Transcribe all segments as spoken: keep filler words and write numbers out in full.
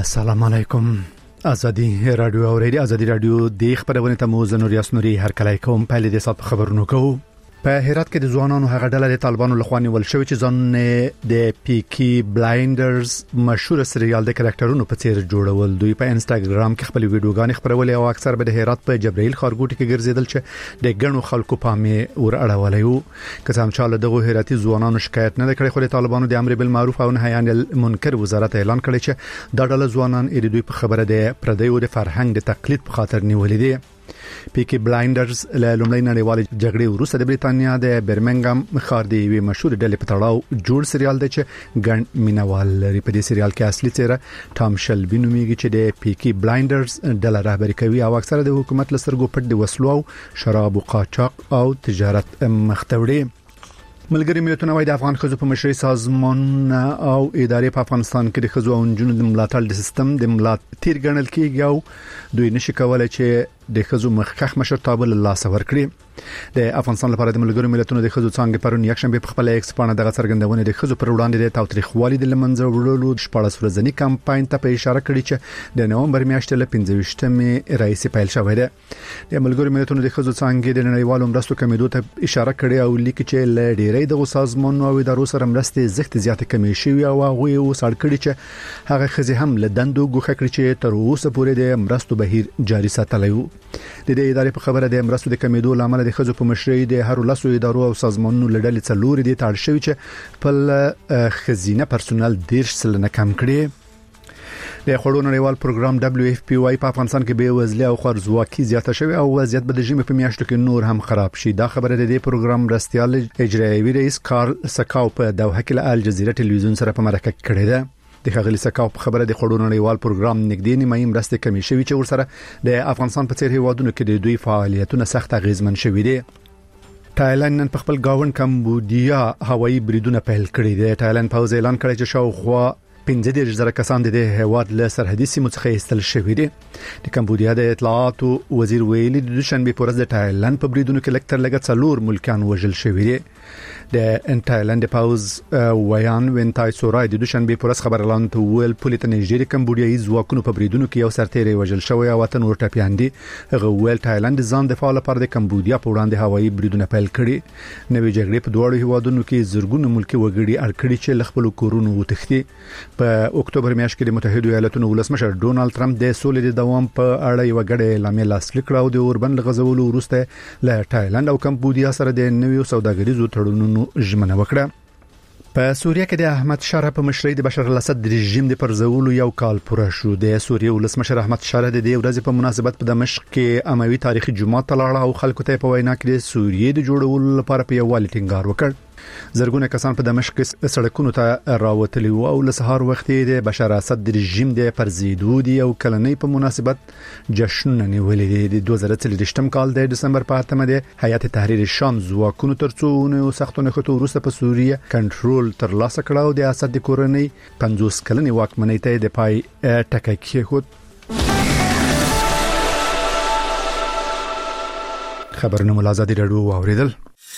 السلام علیکم. ازادي رادیو اورېدي ازادي رادیو د خبرونه ته مو زنور یاسنوري هر کله کوم په دې سات خبرونو کوو. په هرات کې د ځوانانو هغه ډله د طالبانو لخوا نیول شوې چې ځان د پیکی بلایندرز مشهور سریال د کریکټرونو په څیر جوړول. دوی په انستګرام کې خپل ویډیوګانې خپرولې او اکثر به د هرات په جبرائیل خارګوټ کې ګرځیدل چې د ګڼو خلکو پامې ور اړولې. که څنګه چې دغه هراتي ځوانانو شکایت نه کړی، خو د طالبانو د امر بالمعروف او نهی عن المنکر وزارت اعلان کړی چې دا ډله ځوانان د دوی په خبره د پردیو د فرهنګ د تقلید په خاطر نیولې دي. پیکی بلایندرز له لومړی نړیوال جګړې وروسته د بریتانیا د برمنګم ښار دی وی مشهور ډلې په تړاو جوړ سریال دی چې ګڼ مینوال لري. په دې سریال کې اصلي څیره ټام شلبی نومیږي چې د پیکی بلایندرز ډله رهبري کوي او اکثره د حکومت لسرګو پټ د وسلو او شراب او قاچاق او تجارت مختوړي. ملګری ملتونه وايي د افغان خزو په مشرۍ سازمان او ادارې په افغانستان کې د خزو او نجونو د ملاتړ د سیستم د ملاتړ تیر ګڼل کیږي او دوی نشي کولای چې د خزو مخکخ مشرتابه له لاس ورکړي. د افغانستان لپاره د ملګری ملتونو د خزو څنګه پرون یک شنبه په خپل ایکس پاڼه دغه څرګندونه د خزو پر وړاندې د تاوتریخوالي د لمنځه وړلو د شپږ ورځنی کمپاین ته په اشاره کړې چې د نومبر میاشتې له پنځه ویشتمې رئیس پیل شوې ده. د ملګری ملتونو د خزو څنګه د نړیوالو مرستو کمیدو ته اشاره کړې او لیکي چې ل ډیرې د سازمانونو او ادارو سره مرستې زخت زیات کمی شوی او هغه یو سړ کړی چې هغه خزي هم له دندو غوخه کړی چې تر اوسه پورې د مرستو بهیر جاري ساتلی وو. د دې ادارې په خبره د مرستو د کمیدو لامل د خزو په مشرۍ د هر لاسو ادارو او سازمانونو لړل څلور دي تړ شوی چې په خزینه پرسونل ډیر سلنه کم کړي. د خړو نړیوال پروګرام دبليو اف پی واي په افغانستان کې به وزله او خرزواکي زیاته شوی او وضعیت به د ژمي په میاشتو کې نور هم خراب شي. دا خبره د دې پروګرام مرستيال اجرایي رئیس کارل سکاو په دوحه کې له الجزیره ټلویزیون سره په مرکه کړې ده. د خغلی سکاو په خبره د خړو نړیوال پروګرام نګدي نیمه مرسته کمی شوی چې ورسره د افغانستان په څیر هیوادونو کې د دوی فعالیتونه سخت اغیزمن شوي دي. تایلند نن په خپل گاون کمبودیا هوایي بریدونه پیل کړی دي. تایلند په اعلان کړی چې شاوخوا پنځه دېرش زره کسان د هیواد له سرحدي سیمو څخه ایستل شوي دي. د کمبودیا د اطلاعات وزیر ویلي د دوشنبه په ورځ د تایلند په بریدونو کې لکتر لګ څلور ملکان وژل شوي دي. د تایلند پاوز ویان وینتای سورای د دوشنبه په ورځ خبر اعلان ته ویل پولیس نږدې کمبودیایي ځواکونو په بریدونو کې یو سرتیری وژل شوی او وطن ورته پیاندي. هغه ویل تایلند ځان دفاع لپاره د کمبودیا په وړاندې هوایي بریدونه پیل کړي. نوې جګړې په دوه هیوادونو کې زرګونه ملکی وګړي اړکړي چې لخپل کورونو وتښتي. په اکتوبر میاشت کې د متحده ایالاتونو ولسمشر ډونالد ټرمپ د سولې د دوام په اړه یو غړې اعلامیه لاسلیک کړه او د اوربن غزولو وروسته له تایلند او کمبودیا سره د نویو سوداګریزو تړونونو ژمنه وکړه. په سوریه کې د احمد شاه په مشرۍ د بشار الاسد رژیم د پرځولو یو کال پوره شو. د سوریه ولسمشر احمد شاه د دې ورځې په مناسبت په دمشق کې اموي تاریخي جمعه تلاړه او خلکو ته په وینا کې د سوریه د جوړولو لپاره په یووالي ټینګار وکړ. زرګونه کسان په دمشق کې سړکونو ته راوتلي وو او له سهار وخت د بشار اسد د رژیم د پرزیدو دی او کلنۍ په مناسبت جشنونه نیولې دي. د دوه زره څلوېښتم کال د دسمبر په اتمه د حیات تحریر شام ځواکونو ترڅو سختونه خطو وروسته په سوریه کنټرول تر لاسه کړ او د اسد د کورنۍ پنځوس کلنې واکمنۍ ته د پای ټکی کېښود. خبرونه ملازادي راډیو واوریدل.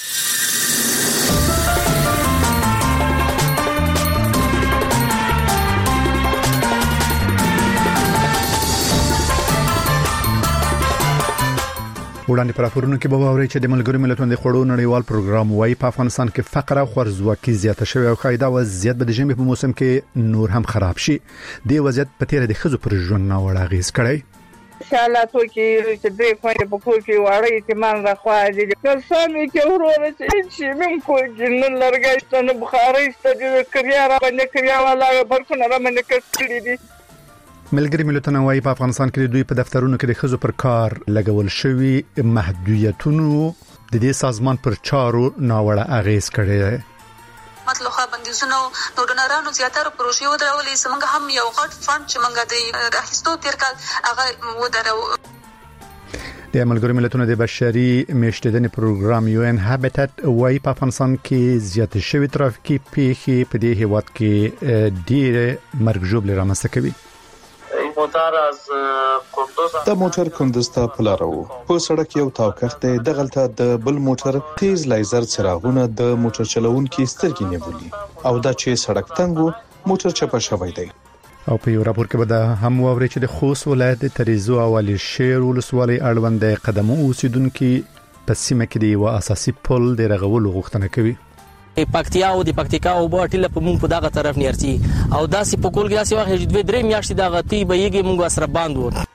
وړاندې پر راپورونو کې به واوري چې د ملګرو ملتونو د خړو نړیوال پروګرام وايي په افغانستان کې فقر او خرزواکي زیاته شوی او قاعده وضعیت به د ژمي په موسم کې نور هم خراب شي. د وضعیت په تیر د خزو پر ژوند نه وړ اغیز کړی. شالاتو کې چې دوی کوی په کور کې وړي چې مان راخوا دي کسانې کې ورور چې من کوی جن لرګي ته بخاري ستدي کړیا را باندې کړیا ولا برخه را باندې کړی دي. ملګری ملتونه وايي په افغانستان کې دوی په دفترونو کې د خزو پر کار لګول شوی محدودیتونو د دې سازمان پر چارو ناوړه اغیز کړی دی. مطلب بندیزونو نو ډونرانو زیاتره پروژې ودرولې سمګه هم یو غټ فند چې منګه د اخیستو تیر کال هغه ودرو. د ملګرو ملتونو د بشري میشتېدنې پروګرام یو ان هابټات وايي په افغانستان کې زیات شوی ترافیکي پیښې په دې هیواد کې ډېر مرګ ژوبل رامنځته کوي. د موټر کندوز ته پلارو په سړک یو تاوکخته د غلطه د بل موټر تیز لیزر څراغونه د موټر چلونکو سترګې نیولې او دا چې سړک تنګو موټر چپه شوی دی. او په یو راپور کې به د هم ووري چې د خوست ولایت تریزو او علي شیر ولسوالۍ اړوند قدمو اوسیدونکو په سیمه کې د یو اساسي پل د رغولو غوښتنه کوي. پکتیا او د پکتیکا او باټیله په مونږ په دغه طرف نيرتي او داسې په کول کې داسې وخت چې دوه درې میاشتې دغه تی به یګي مونږ سره باندې وو.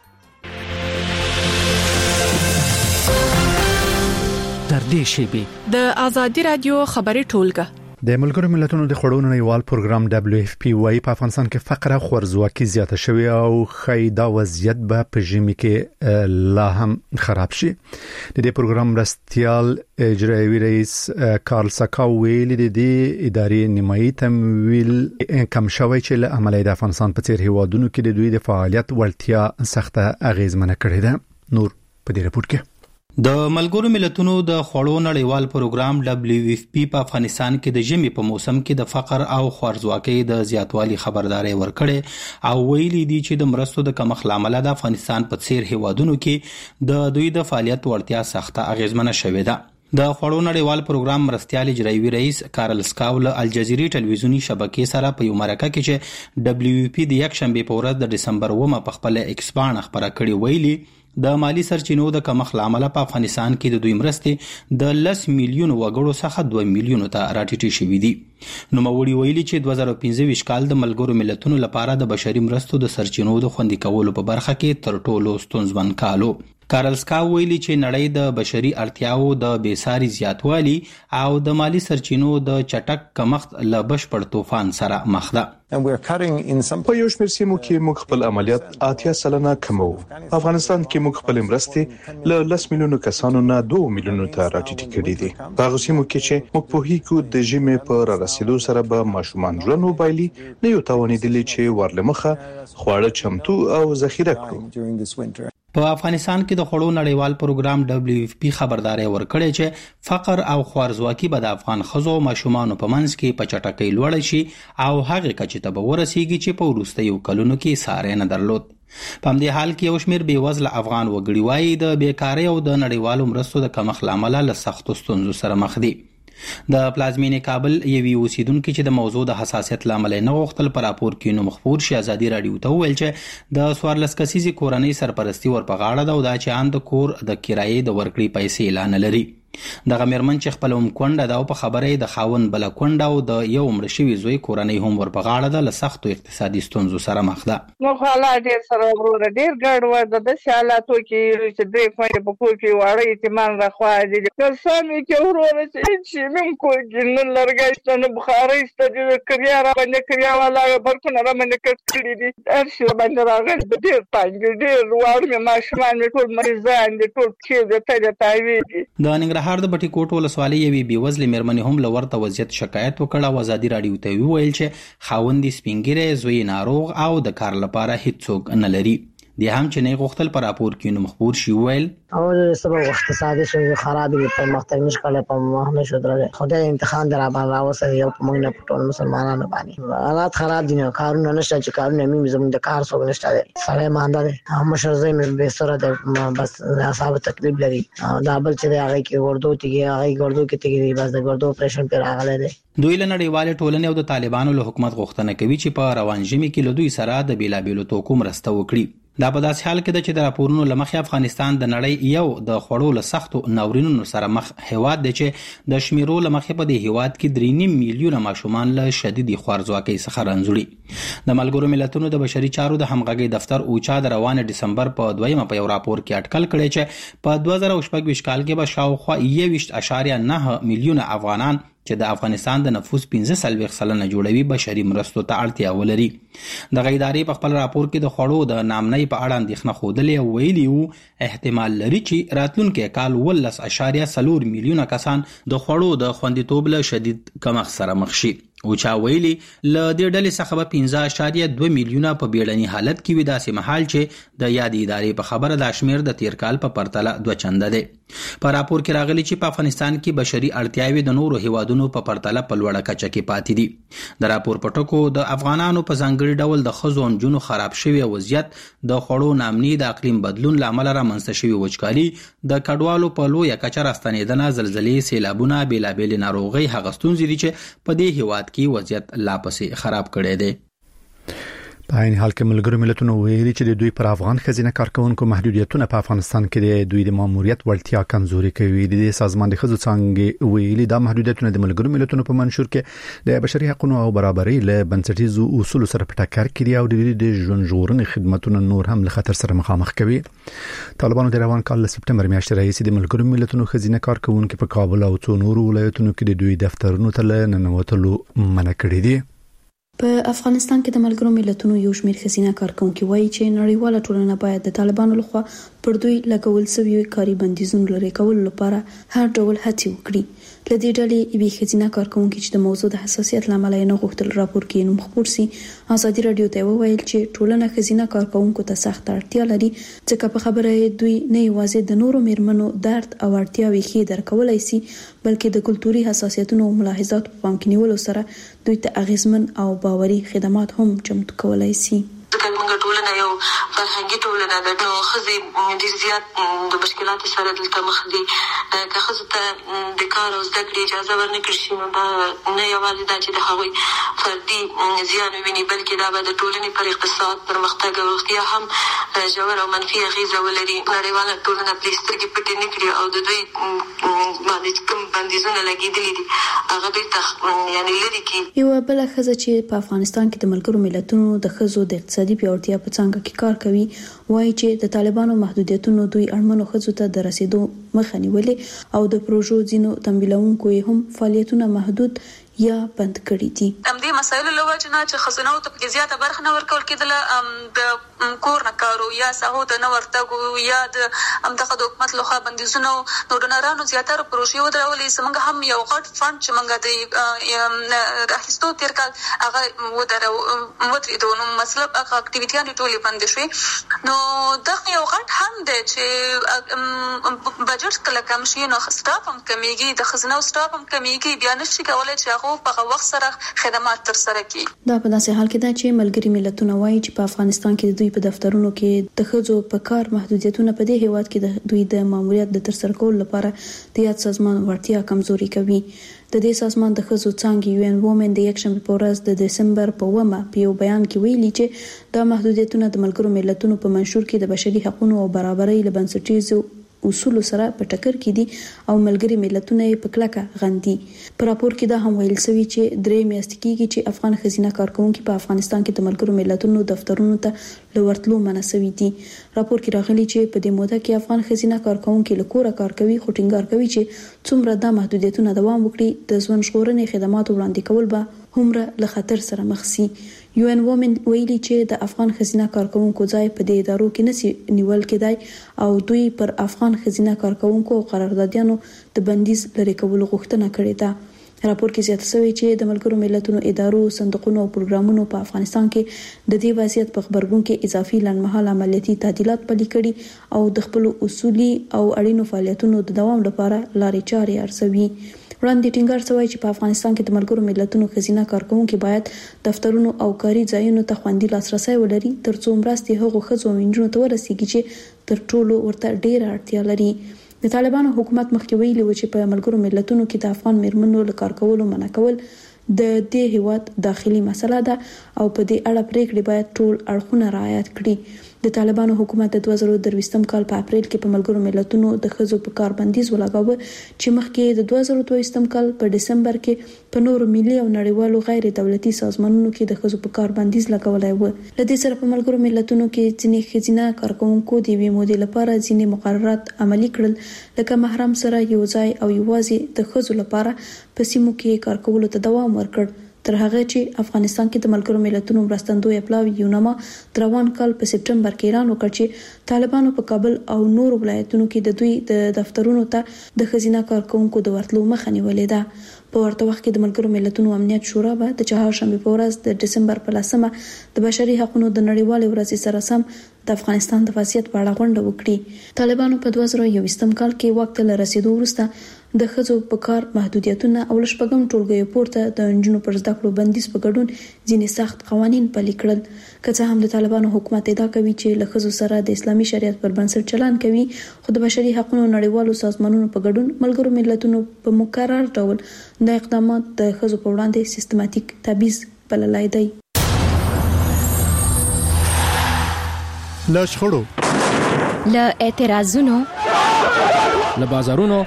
در دې شی د ازادي رادیو خبري ټولګه د ملګرو ملتونو د خړونو نړیوال پروګرام دبليو اف پی وايي په افغانستان کې فقر او خورزواکي زیاته شوی او خیدا وضعیت به په ژمي کې لا هم خراب شي. د دې پروګرام رستيال اجرایي رئیس کارل ساکاو ویلي د دې ادارې نیمایي تمویل کم شوی چې له عملي د افغانستان په څیر هیوادونو کې د دوی د فعالیت ولټیا سخته اغیزمنه کړې ده. نور په دې رپورت کې د ملګرو ملتونو د خوړو نړیوال پروګرام دبليو اف پی په افغانستان کې د ژمي په موسم کې د فقر او خوارزواکۍ د زیاتوالي خبرداري ورکړې او ویلي دي چې د مرستو د کمښت لامل د افغانستان په څیر هیوادونو کې د دوی د فعالیت ورتیا سخته اغیزمنه شوې ده. د خوړو نړیوال پروګرام مرستيال اجرایي رئیس کارل سکاو له الجزیرې ټلویزیونی شبکې سره په یو مرکه کې چې دبليو اف پی د یک شنبه په ورځ د دسمبر اوومه په خپل ایکس باندې خبره کړې ویلي د مالی سرچینو د کمښت لامل په افغانستان کې د دوی مرستې د لس میلیون وګړو څخه دوه میلیون ته راټیټې شوې دي. نو موري ویلي چې دوه زره پنځه کال د ملګرو ملتونو لپاره د بشري مرستو د سرچینو د خوندي کولو په برخه کې تر ټولو ستونزمن کالو. کارل سکاو ویلي چې نړۍ د بشري اړتیاو د بیساري زیاتوالي او د مالی سرچینو د چټک کمښت له بشپړ طوفان سره مخ ده. په یو شمېر سیمو کې موږ خپل عملیات اتیا سلنه کمو. افغانستان کې موږ خپل مرستې له لس میلیونو کسانو نه دوه میلیونو ته راټیټې کړې دي. په هغه سیمو کې چې موږ په هیڅ د ژمي په رارسېدو سره به ماشومان ژوند وبایلي نه یو توانېدلي چې ورلمخه خواړه چمتو او ذخیره کړو. په افغانستان کې د خوړو نړیوال پروګرام دبليو اف پی خبرداري ورکړې چې فقر او خوارزواکي به د افغان ښځو او ماشومانو په منځ کې په چټکۍ لوړ شي او هغه کچې ته به ورسیږي چې په وروستیو کلونو کې ساری نه درلود. په همدې حال کې یو شمېر بېوزله افغان وګړي وایي د بیکارۍ او د نړیوالو مرستو د کمښت لامل له سختو ستونزو سره مخ دي. د پلازمینې کابل یوې اوسیدونکو چې د موضوع د حساسیت لامل نه غوښتل پر راپور کې نو مخبور شي ازادي رادیو ته ویل چې د سوارلس کسیزي کورنۍ سرپرستی ورپغاړه ده او دا چې اند کور د کرایې د ورکړې پیسې اعلان لري. دغه مېرمن چې خپل هم کونډه ده او په خبره د خاوند بل کونډه او د یو مړ شوي زوی کورنۍ هم ورپغاړه ده له سختو اقتصادي ستونزو سره مخ ده. نو حالات ډېر سره وروره ډېر ګډ و د داسې حالاتو کې چې درې خویندې په کور کې واړه یتیمان راخوا دي. کسان مې کې وروره چې هېڅ شي مې هم کور کې نه لرګی شته نه بخارۍ شته د کریا راباندې کریا والا برقونه راباندې کټ کړي دي. هر شي راباندې راغلي ډېر تنګ دي ډېر واړه مې ماشومان مې ټول مریضان دي ټول پښې د تلې تاوې دي. د ننګرهار د بټي کوټ ولسوالۍ یوې بېوزلې مېرمنې هم له ورته وضعیت شکایت وکړ او ازادي راډیو ته وویل چې خاوند یې سپین ږیری زوی ناروغ او د کار لپاره هیڅوک نه لري. دی هم چې نه غوښتل پر راپور کې نو مخبور شي ویل او سبب اقتصادي شوی خراب دي په مختلف مشکل په مهمه شو درته خدای امتحان در باندې راوسه یو په موږ نه پټول مسلمانانو باندې حالات خراب دي نو کارونه نشته چې کارونه مې زموږ د کار څو نشته سړی مانده دي هم شرزې مې به سره د بس اصحاب تکلیف لري دا بل چې هغه کې ورډو تیږي هغه ورډو کې تیږي بس د ورډو اپریشن پر راغله دي. دوی له نړیوال ټولنې او د طالبانو له حکومت غوښتنه کوي چې په روان ژمي کې له دوی سره د بیلابیلو توکو مرسته وکړي. دا په داسې حال کې ده چې د راپورونو له مخې افغانستان د نړۍ یو د خوړو له سختو ناورینونو سره مخ هیواد دی چې د شمیرو له مخې په دې هیواد کې درې نیم میلیونه ماشومان له شدیدي خوارزواکۍ څخه رنځوړي. د ملګرو ملتونو د بشري چارو د همغږۍ دفتر اوچا د روان ډسمبر په دویمه په یو راپور کې اټکل کړی چې په دوه زره شپږ کال کې به شاوخوا یوویشت اشاریه نه میلیونه افغانان چې د افغانستان د نفوس پنځه سلويخ سلنه جوړوي بشري مرستو ته اړتیا ولري. د غیداري په خپل راپور کې د خوړو د نامنۍ په اړه اندېښنه ښودلې او ویلي وو احتمال لري چې راتلونکي کال ولس اشاریه څلور میلیونه کسان د خوړو د خوندیتوب له شدید کمښت سره مخ شي. او چا ویلي له دې ډلې څخه به پنځه اشاریه دوه میلیونه په بیړني حالت کې وي داسې مهال چې د یادې ادارې په خبره د شمیر د تیر کال په پرتله دوه چنده دی. په راپور کې راغلي چې په افغانستان کې بشري اړتیاوې د نورو هیوادونو په پرتله په لوړه کچه کې پاتې دي. د راپور په ټکو د افغانانو په ځانګړي ډول د ښځو او نجونو خراب شوی وضعیت د خوړو نامني د اقلیم بدلون له امله رامنځته شوي وچکالي د کډوالو په لویه کچه راستنېدنه زلزلې سیلابونه بېلابېلې ناروغۍ هغه ستونزې دي چې په دې هیواد کې وضعیت لا پسې خراب کړی دی. په عین حال کې ملګرو ملتونو ویلي چې د دوی پر افغان خزینه کارکونکو محدودیتونه په افغانستان کې د دوی د ماموریت وړتیا کمزوري کوي. د سازمان د خزو څنګه ویلي دا محدودیتونه د ملګرو ملتونو په منشور کې د بشري حقوقو او برابرۍ له بنسټیزو اصولو سره په ټکر کې دي او د دوی د ژوند ژغورنې خدماتو نور هم له خطر سره مخامخ کوي. طالبانو د روان کال سپټمبر میاشتې راهیسې د ملګرو ملتونو خزینه کارکونکو په کابل او څو نورو ولایتونو کې د دوی دفترونو ته ننوتلو منع کړی دي. په افغانستان کې د ملګرو ملتونو یو شمېر خزینه کارکونکو وایي چې نړیواله ټولنه باید د طالبانو لخوا پر دوی لګول شوی کاري بندیزونو لري کول لپاره هر ډول هڅې وکړي. لدې ډلې یوې خزینه کارکونکو چې د موضوع د حساسیت لامل نه غوښتل راپور کې نوم خبر سي ازادي رادیو ته وویل چې ټولنه خزینه کارکونکو ته سخت اړتیا لري ځکه په خبره دوی نه یوازې د نورو میرمنو درد او اړتیاوې ښه درکولای شي بلکې د کلتوري حساسیتونو او ملاحظات په پام کې نیولو سره دوی ته اغیزمن او باوري خدمات هم چمتو کولای شي. ځکه موږ ټولنه یو فرهنګي ټولنه ده نو ښځې ډېر زیات د مشکلاتو سره دلته مخ دي. که ښځو ته د کار او زده کړې اجازه ورنکړل شي نو دا نه یوازې دا چې د هغوی فردي زیان وویني بلکې دا به د ټولنې پر اقتصاد پرمختګ او روغتیا هم ژور او منفي اغېزه ولري. نړیواله ټولنه پرې سترګې پټې نه کړي او د دوی باندې کوم بندیزونه لګېدلي دي هغه بېرته یعنې لرې کړي. یوه بله ښځه چې په افغانستان کې د ملګرو ملتونو د ښځو د اقتصادي پیاوړتیا په څانګه کې کار کوي وایي چې د طالبانو محدودیتونو دوی اړمنو ښځو ته د رسیدو مخه نیولې او د پروژو ځینو تمویلونکو هم فعالیتونه محدود یا بند کړی دي. هم دې مسایلو له وجې نه چې ښځینو ته پکې زیاته برخه نه ورکول کېدله د کور نه کارو یا سهو ته نه ورتګو یا د همدغه د حکومت لخوا بندیزونو نو ډونرانو زیاتره پروژې ودرولې. زموږ هم یو غټ فنډ چې موږ د اخیستو تېر کال هغه ودرېدو نو مطلب هغه اکټیویټیانې ټولې بندې شوې نو دغه یو غټ هم دی چې بجټ کله کم شي نو سټاف هم کمیږي د ښځینو سټاف هم کمیږي بیا نشي کولی چې په وخت سره خدمات تر سره کړي. دا په داسې حال کې ده چې ملګري ملتونه وایي چې په افغانستان کې د دوی په دفترونو کې د ښځو په کار محدودیتونه په دې هیواد کې د دوی د ماموریت د ترسره کولو لپاره د یاد سازمان وړتیا کمزوري کوي. د دې سازمان د ښځو څانګې یو ان وومن د یکشنبه په ورځ د دسمبر په اوومه په یو بیان کې ویلي چې دا محدودیتونه د ملګرو ملتونو په منشور کې د بشري حقوقو او برابرۍ له بنسټیزو اصول سره په ټکر کې دي او ملګري ملتونه یې په کلکه غندي. په راپور کې دا هم ویل شوی چې درې میاشتې کېږي چې افغان خزینه کارکونکو په افغانستان کې د ملګرو ملتونو دفترونو ته لورتلو منع شوی دي. راپور کې راغلي چې په دې موده کې افغان خزینه کارکونکو له کوره کار کوي خو ټینګار کوي چې څومره دا محدودیتونه دوام وکړي د ژوند ژغورنې خدماتو وړاندې کول به هومره له خطر سره مخ شي. یو ان وومن ویلي چې د افغان خزینه کارکونکو ځای په دې ادارو کې نسی نیول کېدای او دوی پر افغان خزینه کارکونکو او قراردادیانو د بندیز لري کولو غوښتنه کړې ده. راپور کې زیاته شوی چې د ملګرو ملتونو ادارو صندوقونو او پروګرامونو په افغانستان کې د دې وضعیت په خبرګون کې اضافي لنډمهاله عملیاتي تعدیلات پلي کړي او د خپل اصولي او اړینو فعالیتونو د دوام لپاره لارې چارې ارزوي. وړاندې ټینګار شوی چې په افغانستان کې د ملګرو ملتونو خزینه کارکونکو باید دفترونو او کاري ځایونو ته خوندي لاسرسي ولري ترڅو مرستې هغو ښځو او نجونو ته ورسیږي چې تر ټولو ورته ډېره اړتیا لري. د طالبانو حکومت مخکې ویلي و چې په ملګرو ملتونو کې د افغان میرمنو له کار کولو منع کول د دې هیواد داخلي مسله ده او په دې اړه پریکړې باید ټول اړخونه رعایت کړي. د طالبانو حکومت د دوه زره درویشتم کال په اپریل کې په ملګرو ملتونو د ښځو په کار بندیز ولګاوه چې مخکې د دوه زره دویشتم کال په دسمبر کې په نورو ملي او نړیوالو غیر دولتي سازمانونو کې د ښځو په کار بندیز لګولای و. لدې سره په ملګرو ملتونو کې ځینې ښځینه کارکونکو د یوې مودې لپاره ځینې مقررات عملي کړل لکه محرم سره یو ځای او یوازې د ښځو لپاره په سیمو کې کار کولو ته دوام ورکړ تر هغه چې افغانستان کې د ملګرو ملتونو مرستندوی پلاوی یونما روان کال په سپټمبر کې اعلان وکړ چې طالبانو په کابل او نور ولایتونو کې د دوی د دفترونو ته د خزینه کارکونکو د ورتلو مخه نیولې ده. په ورته وخت کې د ملګرو ملتونو امنیت شورا به د چهارشنبه په ورځ د دسمبر په لسمه د بشري حقوقو د نړیوالې ورځې سره سم د افغانستان د وضعیت په اړه غونډه وکړي. طالبانو په دوه زره یوویشتم کال کې وخت له رسیدو وروسته د ښځو په کار محدودیتونه او لشپږم ټولګیو پورته د انجونو پر زده کړو بندیز په ګډون ځینې سخت قوانین پلي کړل. که څه هم د طالبانو حکومت ادعا کوي چې له ښځو سره د اسلامي شریعت پر بنسټ چلند کوي خو د بشري حقوقو نړیوالو سازمانونو په ګډون ملګرو ملتونو په مکرر ډول د اقدامات د ښځو په وړاندې سیستماتیک تبعیض بللای دی. له شخړو، له اعتراضونو، له بازارونو،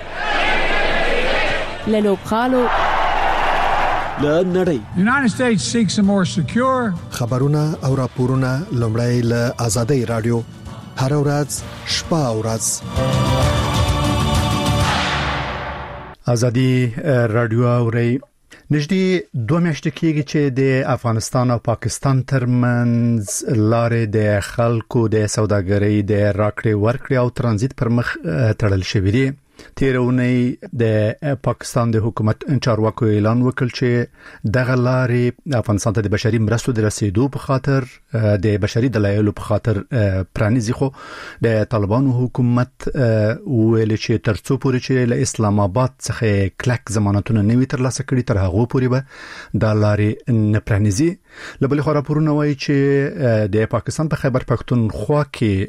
له لوبغالو، له نړۍ. United States seeks a more secure. خبرونه او راپورونه لومړی له آزادۍ رادیو هر ورځ شپه او ورځ. آزادي رادیو اوري نږدې دوه میاشتې کېږي چې د افغانستان او پاکستان ترمنځ لارې د خلکو د سوداګرۍ د راکړې ورکړې او ترانزیت پر مخ تړل شوې دي. تیرونی د پاکستان د حکومت چارواکو اعلان وکړ چې دغه لارې افغانستان ته د بشري مرستو د رسیدو په خاطر د بشري دلایلو په خاطر پرانیزي، خو د طالبانو حکومت ویل چې ترڅو پورې چې له اسلام آباد څخه کلک ضمانتونه نوي ترلاسه کړي تر هغه پورې به د لارې نه پرانیزي. لبل خو راپورونه وایي چې د پاکستان په خیبر پختونخوا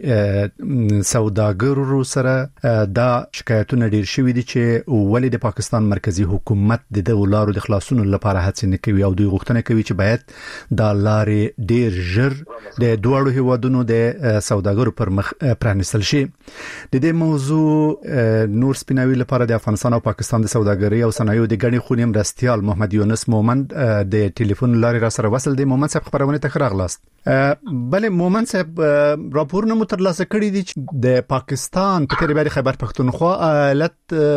کې سوداګرو سره دا شکایتونه ډیر شوې دي چې ولې د پاکستان مرکزی حکومت د دغه لارو د خلاصونو لپاره هڅه نه کوي او دوی غوښتنه کوي چې باید دا لارې ډیر ژر د دوړو هیوادونو د سوداګرو پر مخ پرانیستل شي. د دې موضوع نور سپیناوي لپاره د افغانستان او پاکستان د سوداګرۍ او صنایعو د غړي خونی مرستيال محمد یونس مومند د ټلیفون لارې را سره وصل دی. مومند صاحب خبرونه ته راغلاست. بله مومند صاحب راپورونه مترلاسه کړي دي چې د پاکستان په تیری باندې خیبر پختونخوا ایالت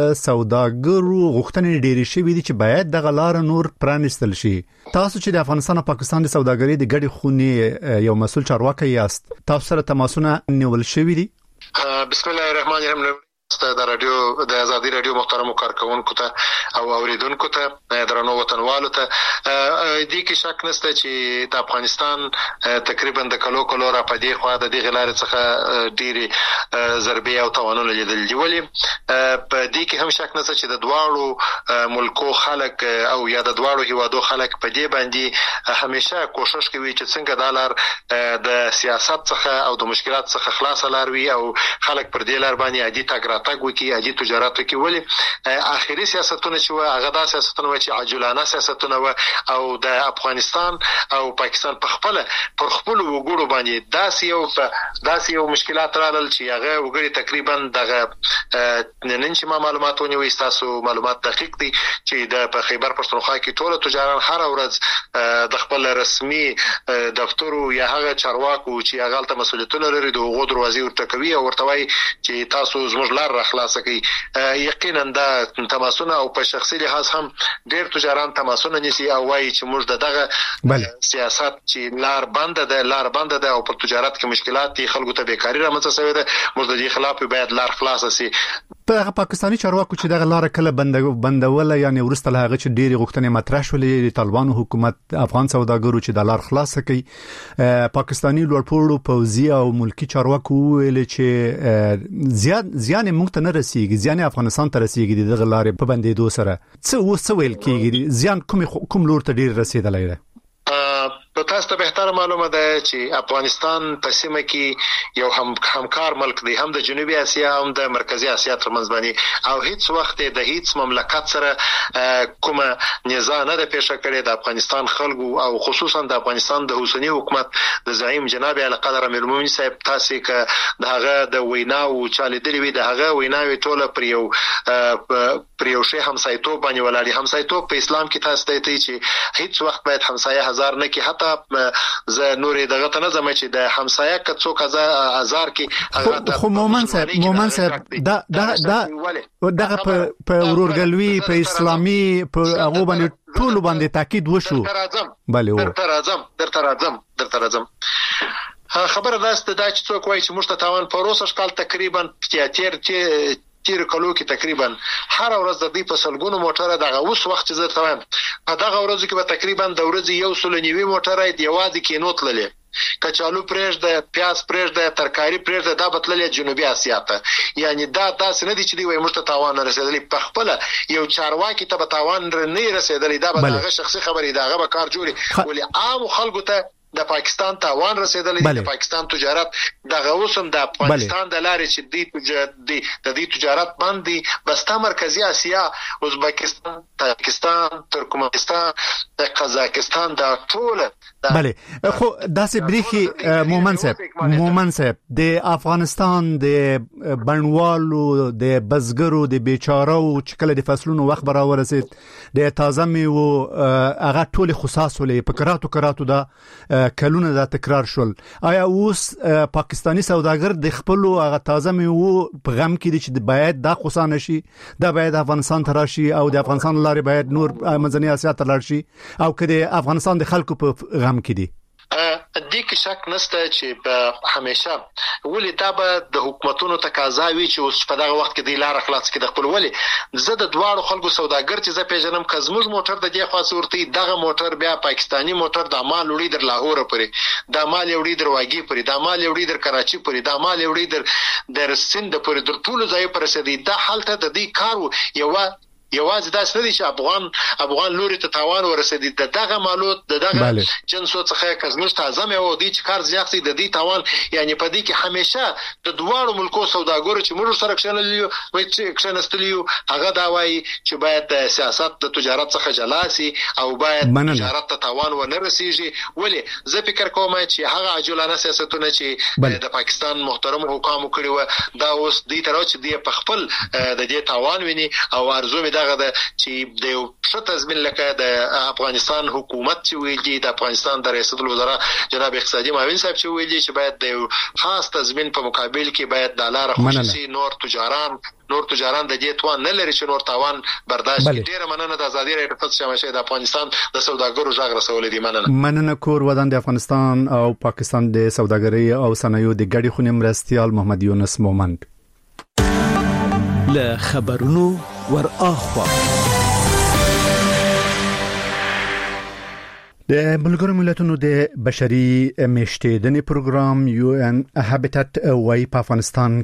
سوداګرو غوښتنې ډېرې شوې دي چې باید دغه لار نور پرانیستل شي. تاسو چې د افغانستان او پاکستان د سوداګرۍ د غړي خونی یو مسول چارواکي یاست، تاسو سره تماسونه نیول شوې دي؟ بسم الله الرحمن الرحیم. د رادیو د آزادي رادیو محترم کارکونکو ته او اوریدونکو ته درنو وطنوالو ته دې کې شک نشته چې د افغانستان تقریبا د کلو کلو را پدې خو د دې غلار څخه ډېری ضربې او توانونه لیدل دي. ولې په دې کې هم شک نشته چې د دواړو ملکو خلک او یا د دواړو هیوادو خلک په دې باندې همیشه کوشش کوي چې څنګه د لار د سیاست څخه او د مشکلات څخه خلاص لار وي او خلک پر دې لار باندې عادي تګ تګ وکي، عادي تجارت وکي. ولې اخیری سیاستونه چې و هغه د سیاستونه و چې عاجلانه سیاستونه و او د افغانستان او پاکستان په خپل پر خپل وګړو باندې داسې یو داسې یو مشکلات رالل چې هغه وګړي تقریبا دغه نن چې ما معلومات ونیوي، تاسو معلومات دقیق دي چې د په خیبر پښتونخوا کې ټول تجاران هر ورځ د خپل رسمي دفترو یا هغه چارواکو چې هغه ته مسولیتونه لري د هغو دروازې ورته کوي او ورته وایي چې تاسو زموږ لار را خلاص کوي. یقینا دا تماسونه او په شخصي لحاظ هم ډېر تجاران تماسونه نيسي او وایي چې موږ دغه سیاست چې لار بند ده لار بند ده او په تجارت کې مشکلات دي، خلکو ته بیکاری رامنځته شوی ده، موږ د دې خلاف باید لار خلاص شي. په پاکستاني چارواکو چې دغه لار کله بند بندول یعنی ورسته له هغه چې ډېری غوښتنې مطرح شولې د طالبانو حکومت افغان سوداګرو چې د لار خلاص کوي، پاکستاني لوړپوړو پوځي او ملکی چارواکو ویل چې زیات زیان موږ ته نه رسیږي، زیان افغانستان ته رسیږي دغه لارې په بندېدو سره. څه وسه ویل کېږي زیان کوم کوم لور ته ډېر رسیدلی دی؟ په تاسو ته بهتره معلومه ده چې افغانستان په سیمه کې یو هم همکار ملک دی، هم د جنوبي اسیا هم د مرکزی اسیا ترمنځ باندې، او هیڅ وخت د هیڅ مملکت سره کومه نزاع نه ده پیښه کړې. د افغانستان خلکو او خصوصا د افغانستان د حسیني حکومت د زعیم جناب اعلی قدر امیرالمومنین صاحب تاسو ک دغه د ویناو چالیدلې وي، دغه ویناوي ټوله پر یو پر یو شی همسایتوب باندې ولاړی. همسایتوب په اسلام کې تاسو ته ته چې هیڅ وخت باید همسایه هزار نه کې، حتی ز نورې دغه ته نه زمه چې د همسایه ک څوک هزار کې هغه خو مومن صاحب مومن صاحب دا دا دا دغه په ورورګلوي په اسلامي په هغه باندې ټول باندې تاکید وشو. بله و درته راځم درته راځم درته راځم خبره داسته دا چې څوک وایي چې موږ ته تاوان په روسه شکل تقریبا تیاتر چې تیر کلو کې تقریبا هر ورځ د دې په سلګونو موټر دغه اوس وخت چې زه ته وایم په دغه ورځ کې به تقریبا د ورځې یو سل نیوي موټر دی یوازې کې نوت للی کچالو پرېږ د پیاز پرېږ د ترکاری پرېږ د دا بتللې جنوبي اسیا ته. یعنی دا تاسو نه دي چې دی وای موږ ته تاوان رسیدلی، په خپل یو چارواکي ته به تاوان نه رسیدلی، دا به هغه شخصي خبرې دا هغه به کار جوړي، ولې عام خلکو ته د پاکستان تاوان رسیدلی د پاکستان تجارت دغه اوسم د افغانستان د لارې چې د د دې تجارت باندې بستا مرکزی اسیا، ازبکستان، تاجکستان، ترکمنستان، قزاقستان د ټول بله خو داسې بریخي مومن صاحب مومن صاحب د افغانستان د بڼوالو د بزګرو د بیچارو چې کله د فصلونو وخت برابر ورسید د تازه میوه هغه ټول خصاص ولې په کراتو کراتو دا کلونه دا تکرار شول. آیا اوس پاکستانی سوداګر د خپل هغه تازه میوه په غم کې دي چې باید دا خصانه شي، دا باید افغانستان ته راشي او د افغانستان لارې باید نور منځنۍ اسیا ته لاړ شي، او که د افغانستان د خلکو په غم کې دي؟ دې کې شک نشته چې په همیشه ولې دا به د حکومتونو تقاضا وي چې اوس په دغه وخت کې د لار خلاص کې د خپل ولې زه د دواړو خلکو سوداګر چې زه پیژنم که زموږ موټر د دې خوا صورتي دغه موټر بیا پاکستانی موټر د مال وړي در لاهور پورې، د مال وړي در واګي پورې، د مال وړي در کراچي پورې، د مال وړي در در سند پورې، در ټول ځای پر رسیدي. دا حالت د دې کار یو یوازې دا څه دي چې افغان افغان لوري ته تاوان ورسېدي د دغه مالوت د دغه جنسو څخه کزمش تازه مې و دي چې کار زیات سي د دې تاوان، یعنی په دې کې همیشه د دوه ملکو سوداګرو چې موږ سره کښنلیو وایي چې کښنستلیو هغه دا وایي چې باید سیاست د تجارت څخه جلا سي او باید تجارت ته تاوان ونه رسیږي. ولې زه فکر کوم چې هغه عجولانه سیاستونه چې د پاکستان محترم حکام کړی و دا اوس دې تر اوسه دی په خپل د دې تاوان ویني او ارزو مې دغه د چې د یو ښه تضمین لکه د افغانستان حکومت چې ویلي د افغانستان د رئیس الوزرا جناب اقتصادي معاون صاحب چې ویلي چې باید د یو خاص تضمین په مقابل کې باید د لار خصوصي نور تجاران نور تجاران د دې توان نه لري چې نور تاوان برداشت کړي. ډیره مننه د ازادي راډیو په شمشه د افغانستان د سوداګرو ژغ رسول دي. مننه مننه کور ودان د افغانستان او پاکستان د سوداګرۍ او صنایعو د ګډي خونې مرستيال محمد یونس مومند له خبرونو ور اخوا. د ملګرو ملتونو د بشري میشتېدنې پروګرام یو ان هابټات وايي په افغانستان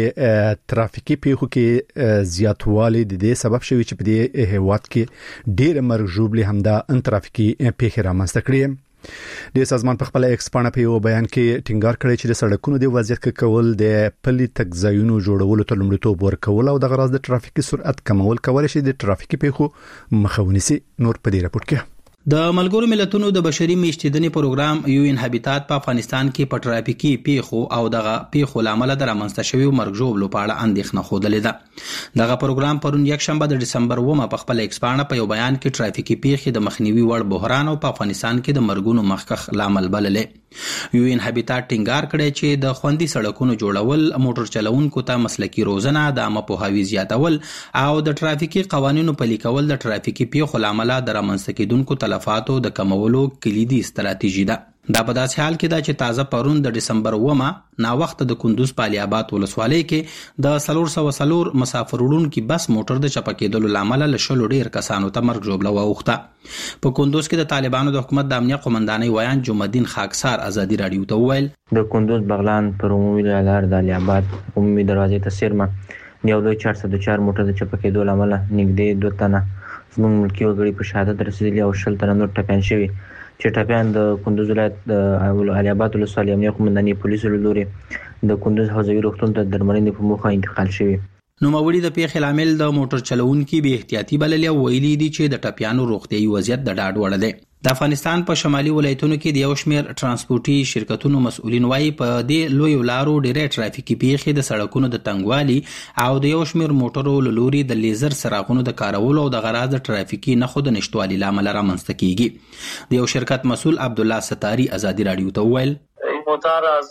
کې ترافیکي پیښو کې زیاتوالی د دې سبب شوی چې په دې هیواد کې ډېر مرګ ژوبلي همدا ان ترافیکي پیښې رامنځته کړې. د سازمان په خپل ایکس پاڼه په یو بیان کې ټینګار کړی چې د سړکونو د وضعیت ښه کول د پلي تګ ځایونو جوړولو ته لومړیتوب ورکول او د غراض د ترافیکي سرعت کمول کولای شي د ترافیکي پیښو مخه ونیسي. نور په دې راپور کې د ملګرو ملتونو د بشري میشتېدنې پروګرام یو ان هابټات په افغانستان کې په ترافیکي پیښو او دغه پیښو لامل د رامنځته شوی مرګ ژوبلو په اړه اندېښنه خوده ده. دغه پروګرام پرون یک شنبه د دسمبر اوومه په خپل ایکس پاڼه په یو بیان کې ترافیکي پیښې د مخنیوي وړ بحران او په افغانستان کې د مرګونو مخکخ لامل بللې. یو ان هابټات ټینګار کړی چې د خوندي سړکونو جوړول، موټر چلوونکو ته مسلکي روزنه، د عامه پوهاوي زیاتول او د ترافیکي قوانینو پلي کول د ترافیکي پیښو لامل د رامنځته کېدونکو تلفاتو د کمولو کلیدي ستراتیژي ده. دا په داسې حال کې ده چې تازه پرون د دسمبر اوومه نا وخت د کندوز په علي آباد ولسوالۍ کې د څلور سوه څلور مسافر وړونکي بس موټر د چپه کېدلو لامل له شلو ډیر کسانو ته مرګ ژوبله واوښته. په کندوز کې د طالبانو د حکومت د امنیه قومندانۍ ویان جمعدین خاکسار ازادي راډیو ته وویل د کندوز بغلان پر عمومي لار د علي آباد عمومي دروازې ته څیرمه یو لوی چهار سوه چهار موټر د چپه کېدو لامل نږدې دوه تنه زموږ ملکي وګړي په شهادت رسېدلي او شل تنه نور ټپیان شوي چې ټپیان د کندوز ولایت د علي آباد ولسوالۍ امنیه قومندانۍ پولیسو له لورې د کندوز حوزوي روغتون ته درملنې په موخه انتقال شوي. نوموړي د پیښې لامل د موټر چلوونکي بې احتیاطي بللې او ویلي دي چې د ټپیانو روغتیايي وضعیت د ډاډ وړ دی. د افغانستان په شمالي ولایتونو کې د یو شمېر ترانسپورتي شرکتونو مسؤلین وایي په دې لویو لارو ډېرې ترافیکي پیښې د سړکونو د تنګوالي او د یو شمېر موټرو له لوري د لیزر څراغونو د کارولو او د غراض د ترافیکي نښو د نشتوالي له امله رامنځته کیږي. د یو شرکت مسؤل عبدالله ستاري ازادي راډیو ته وویل موټر از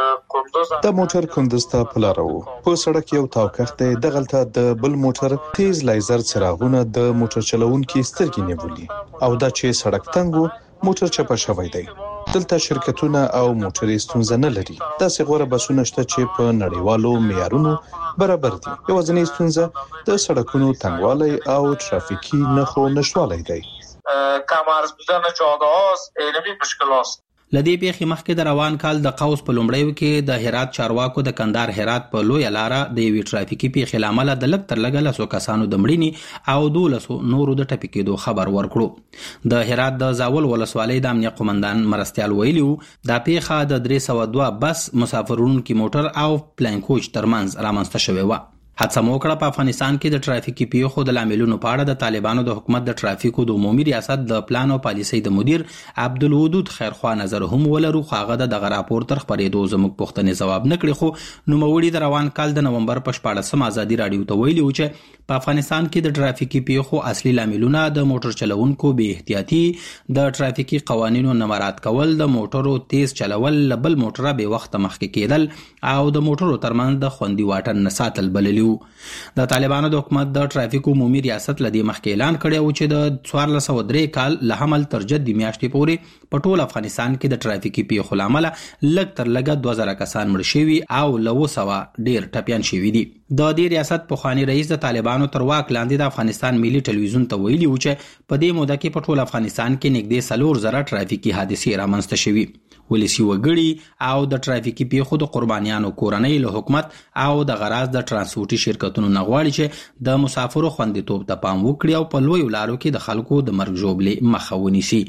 کندوز د موټر کندوز ته پلارو په سړک یو تاوکخته د غلطه د بل موټر تیز لیزر څراغونه د موټر چلوونکي سترګې نیولي او دا چې سړک تنګو موټر چپه شوی دی. دلته شرکتونه او موټرې ستونزه نه لري. دا څنګه بسونه شته چې په نړیوالو معیارونو برابر دي. یوازینی ستونزه د سړکونو تنګوالی او ترافیکي نښو نشټوالی دی. کم عرض بودن جاده هاست، علمی مشکل هاست. لدې پیښې مخکې د روان کال د قوس په لومړیو کې د هرات چارواکو د کندهار هرات په لویه لاره د یوې ټرافیکي پیښې له امله د لږ تر لږه لسو کسانو د مړینې او دولسو نورو د ټپي کېدو خبر ورکړو. د هرات د زاول ولسوالۍ د امنیه قومندان مرستیال ویلي وو دا پیښه د درې سوه دوه بس مسافرونکي موټر او پلین کوچ ترمنځ رامنځته شوې وه. حادثه مو وکړه په افغانستان کې د ټرافیکي پیښو د لاملونو په اړه د طالبانو د حکومت د ټرافیکو د عمومي ریاست د پلان او پالیسۍ د مدیر عبدالودود خیرخوا نظر هم ولرو، خو هغه د دغه راپور تر خپرېدو زموږ پوښتنې ځواب نه کړي. خو نوموړي د روان کال د نومبر په شپاړسم ازادي راډیو ته ویلي و چې په افغانستان کې د ټرافیکي پیښو اصلي لاملونه د موټر چلوونکو بې احتیاطي، د ټرافیکي قوانینو نه مراعات کول، د موټرو تیز چلول، له بل موټره بې وخته مخکې کېدل او د موټرو ترمنځ د خوندي واټن نه ساتل بللي. د طالبانو د حکومت د ټرافیکو عمومي ریاست لدې مخکې اعلان کړی و چې د څوارلس سوه درې کال له حمل تر جدي میاشتې پورې په ټول افغانستان کې د ټرافیکي پیښو له امله لږ تر لږه دوه زره کسان مړه شوي او له اوه سوه ډېر ټپیان شوي دي. د دې ریاست پخوانی رئیس د طالبانو تر واک لاندې د افغانستان ملي ټلویزیون ته ویلي و چې په دې موده کې په ټول افغانستان کې نږدې څلور زره ټرافیکي حادثې رامنځته شوي. ولسي وګړي او د ټرافیکي پیښو د قربانیانو کورنۍ له حکومت او د غراض د ترانسپورتي شرکتونو نه غواړي چې د مسافرو خوندیتوب ته پام وکړي او په لویو لارو کې د خلکو د مرګ ژوبلې مخه ونیسي.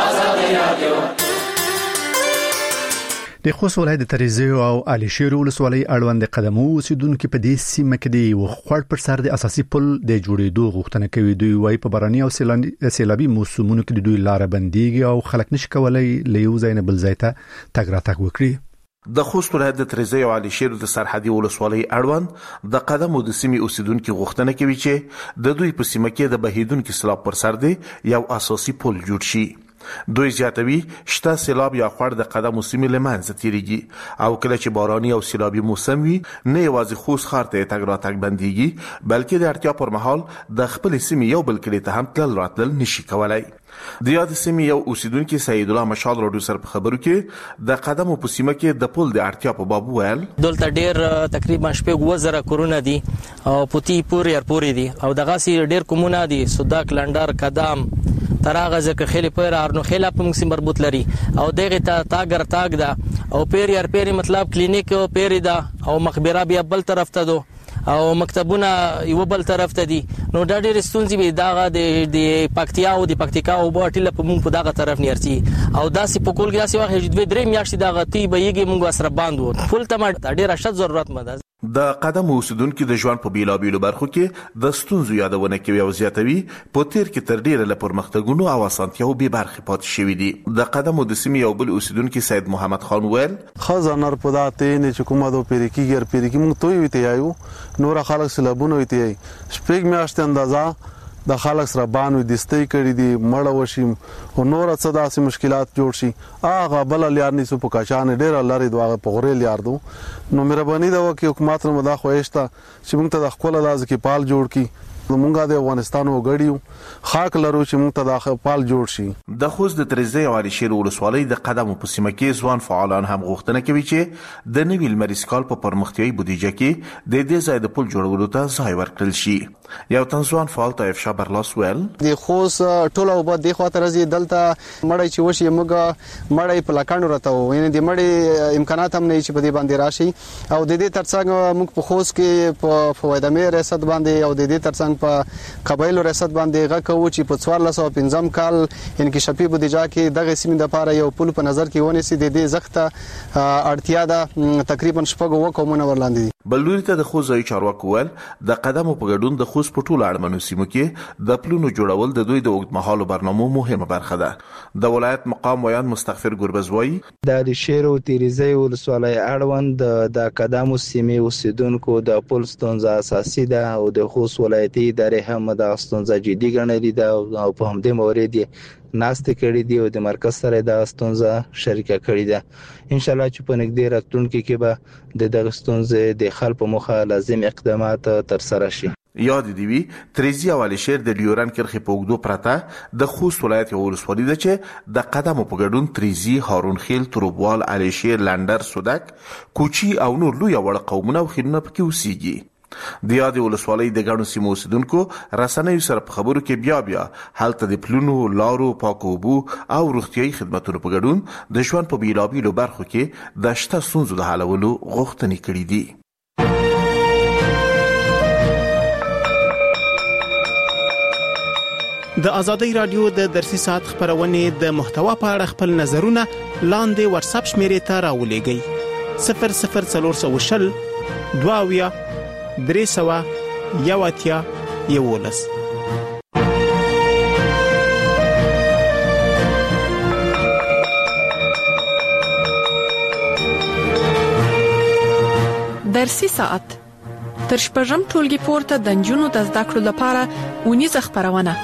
د خوست ولایت د تریزیو او علي شیر ولسوالۍ اړوند قدمو اوسیدونکو په دې سیمه کې د یو خړ پر سر د اساسي پل د جوړېدو غوښتنه کوي. دوی وايي په باراني او سیلابي موسمونو کې د دوی لار بنديږي او خلک نشي کولای له یو ځای نه بل ځای ته تګ راتګ وکړي. د خوست ولایت د تریزیو او علي شیر د سرحدي ولسوالۍ اړوند د قدمو د سیمې اوسیدونکو غوښتنه کوي چې د دوی په سیمه کې د بهیدونکو سیلاب پر سر دی یو اساسي پل جوړ شي. دوی زیاتوي شته سیلاب یا خړ د قدمو سیمې له منځه تیریږي او کله چې باراني او سیلابي موسم وي نه یوازې خوست ښار ته تګ راتګ بنديږي بلکې د اړتیا پر مهال د خپل سیمې یو بل کلی ته هم تلل راتلل نشي کولای. د یاد سیمې یو اوسیدونکو سید الله مشال راډیو سره په خبرو کې د قدمو په سیمه کې د پل د اړتیا په باب ویل دلته ډېر تقریبا شپږ وزره کورونه دي او پوتی پوري ارپوري دي او دغه سي ډېر کومونه دي سوداک لندر قدم تراغه ځکه خېل پر ارنو خېل په موږ سي مربوط لري او دغه ته تاګر تاګ ده او پیر یار پیر مطلب کلینیک پیر ده او مخبره بیا بل طرف ته دو او مکتبونه یو بل طرف ته دي نو دا ډېر ستونزې به داغه د پکتیا او د پکتیکا او بوټیل په مونږ په دغه طرف نیرسي او داسې په کول کې داسې وخت چې دوی درې میاشتې دغه تی به یګي مونږ سره باندې فل ته ډېر اشد ضرورت مده. د قدم اوسیدونکو د ژوند په بیلابیلو برخو کې د ستونزو یادونه کوي او زیاتوي په تیر کې تر ډیره له پرمختګونو او اسانتیاو به برخه پاتې شوې دي. د قدم د سیمې یو بل اوسیدونکو سید محمد خان ویل خزانر پداته نه چې کومه د پیریکی ګر پیریکی مونږ توي وته یایو نور خلک سلابونه وته یي شپږ میاشتې اندازا د خلک سره باندې دستي کړی دي مړ وشي او نور څه داسې مشکلات جوړ شي هغه بل لیار نسو په کاچان ډیر لاري دغه په غوړې لیار دو نو مهرباني دا وکي حکومت نو مدا خوښتا چې موږ ته د خپل لاز کې پال جوړ کی موږ د افغانستان وګړیو خاک لرو چې موږ ته د خپل جوړ شي. د خوست د تریزیو او علي شیر ولسوالۍ د قدمو په سیمه کې ځوان فعالان هم غوښتنه کوي چې د نوي لمریز کال په پرمختیايي بودیجه کې د دې ځای د پل جوړولو ته ځای ورکړل شي. یو تنځوان فعال طیف شاه برلاس ویل د خوست ټول او بد د خاطر راځي دلته مړی چې وشي موږ مړی په لکانو راته ویني د مړی امکانات هم نه چې په دې باندې راشي او د دې ترڅنګ موږ په خوست کې په فوایدمه ریاست باندې او د دې ترڅنګ په قبایلو ریاست باندې غوښو چې په څوارلس او پنځم کال انکشافي بودیجه کې دغه سیمې د لپاره یو پل په نظر کې ونیسي د دې زخته اړتیا ده تقریبا شپږ وکومونه ورلاندې. بلوري ته د خوست ځای چارواکو ول د قدمو په ګډون د خوست په ټولو اړمنو سیمو کې د پلونو جوړول د دوی د اوږدمهالو برنامو مهمه برخه ده. د ولایت مقام ویان مستغفر ګربز وایي د شیر او تیریزی ولسوالۍ اړوند د قدمو سیمې اوسیدونکو د پل ستونزه اساسي ده او د خوست ولایتي ادارې هم د ستونزه جدي ګڼلې ده او په همدې مورید ناشته کړې دي او د مرکز سره د ستونزه شریکه کړې ده. ان شاء الله چې په نږدې راتلونکي کې به د دغه ستونزې د حل په موخه لازم اقدامات تر سره شي. یاد دی وی تریزی او علي شیر د لیوران کرخي په وګدو پرته د خوست ولایت یو ولسوالۍ ده چې د قدمو په ګډون تریزی هارون خیل تروبوال علي شیر لندر سودک کوچی او نور لوی وړ قومونه او خیلونه پکې اوسېږي. د یادې ولسوالۍ د ګڼو سیمو اوسیدونکو رسنیو سره په خبرو کې بیا بیا هلته د پلونو، لارو، پاکو اوبو او روغتیايي خدماتو په ګډون د ژوند په بیلابیلو برخو کې د شته ستونزو د حلولو غوښتنې کړې دي. د ازادي رادیو د درسي ساعت خبرونه د محتوا په اړه خپل نظرونه لاندې واتساپ شمیرې ته راولېږئ. صفر صفر څلور سوه شل دوه اویا درې سوه یو اتیا یولس. درسي ساعت تر شپږم ټولګي پورته د نجونو د زده کړو لپاره ونیزه خبرونه.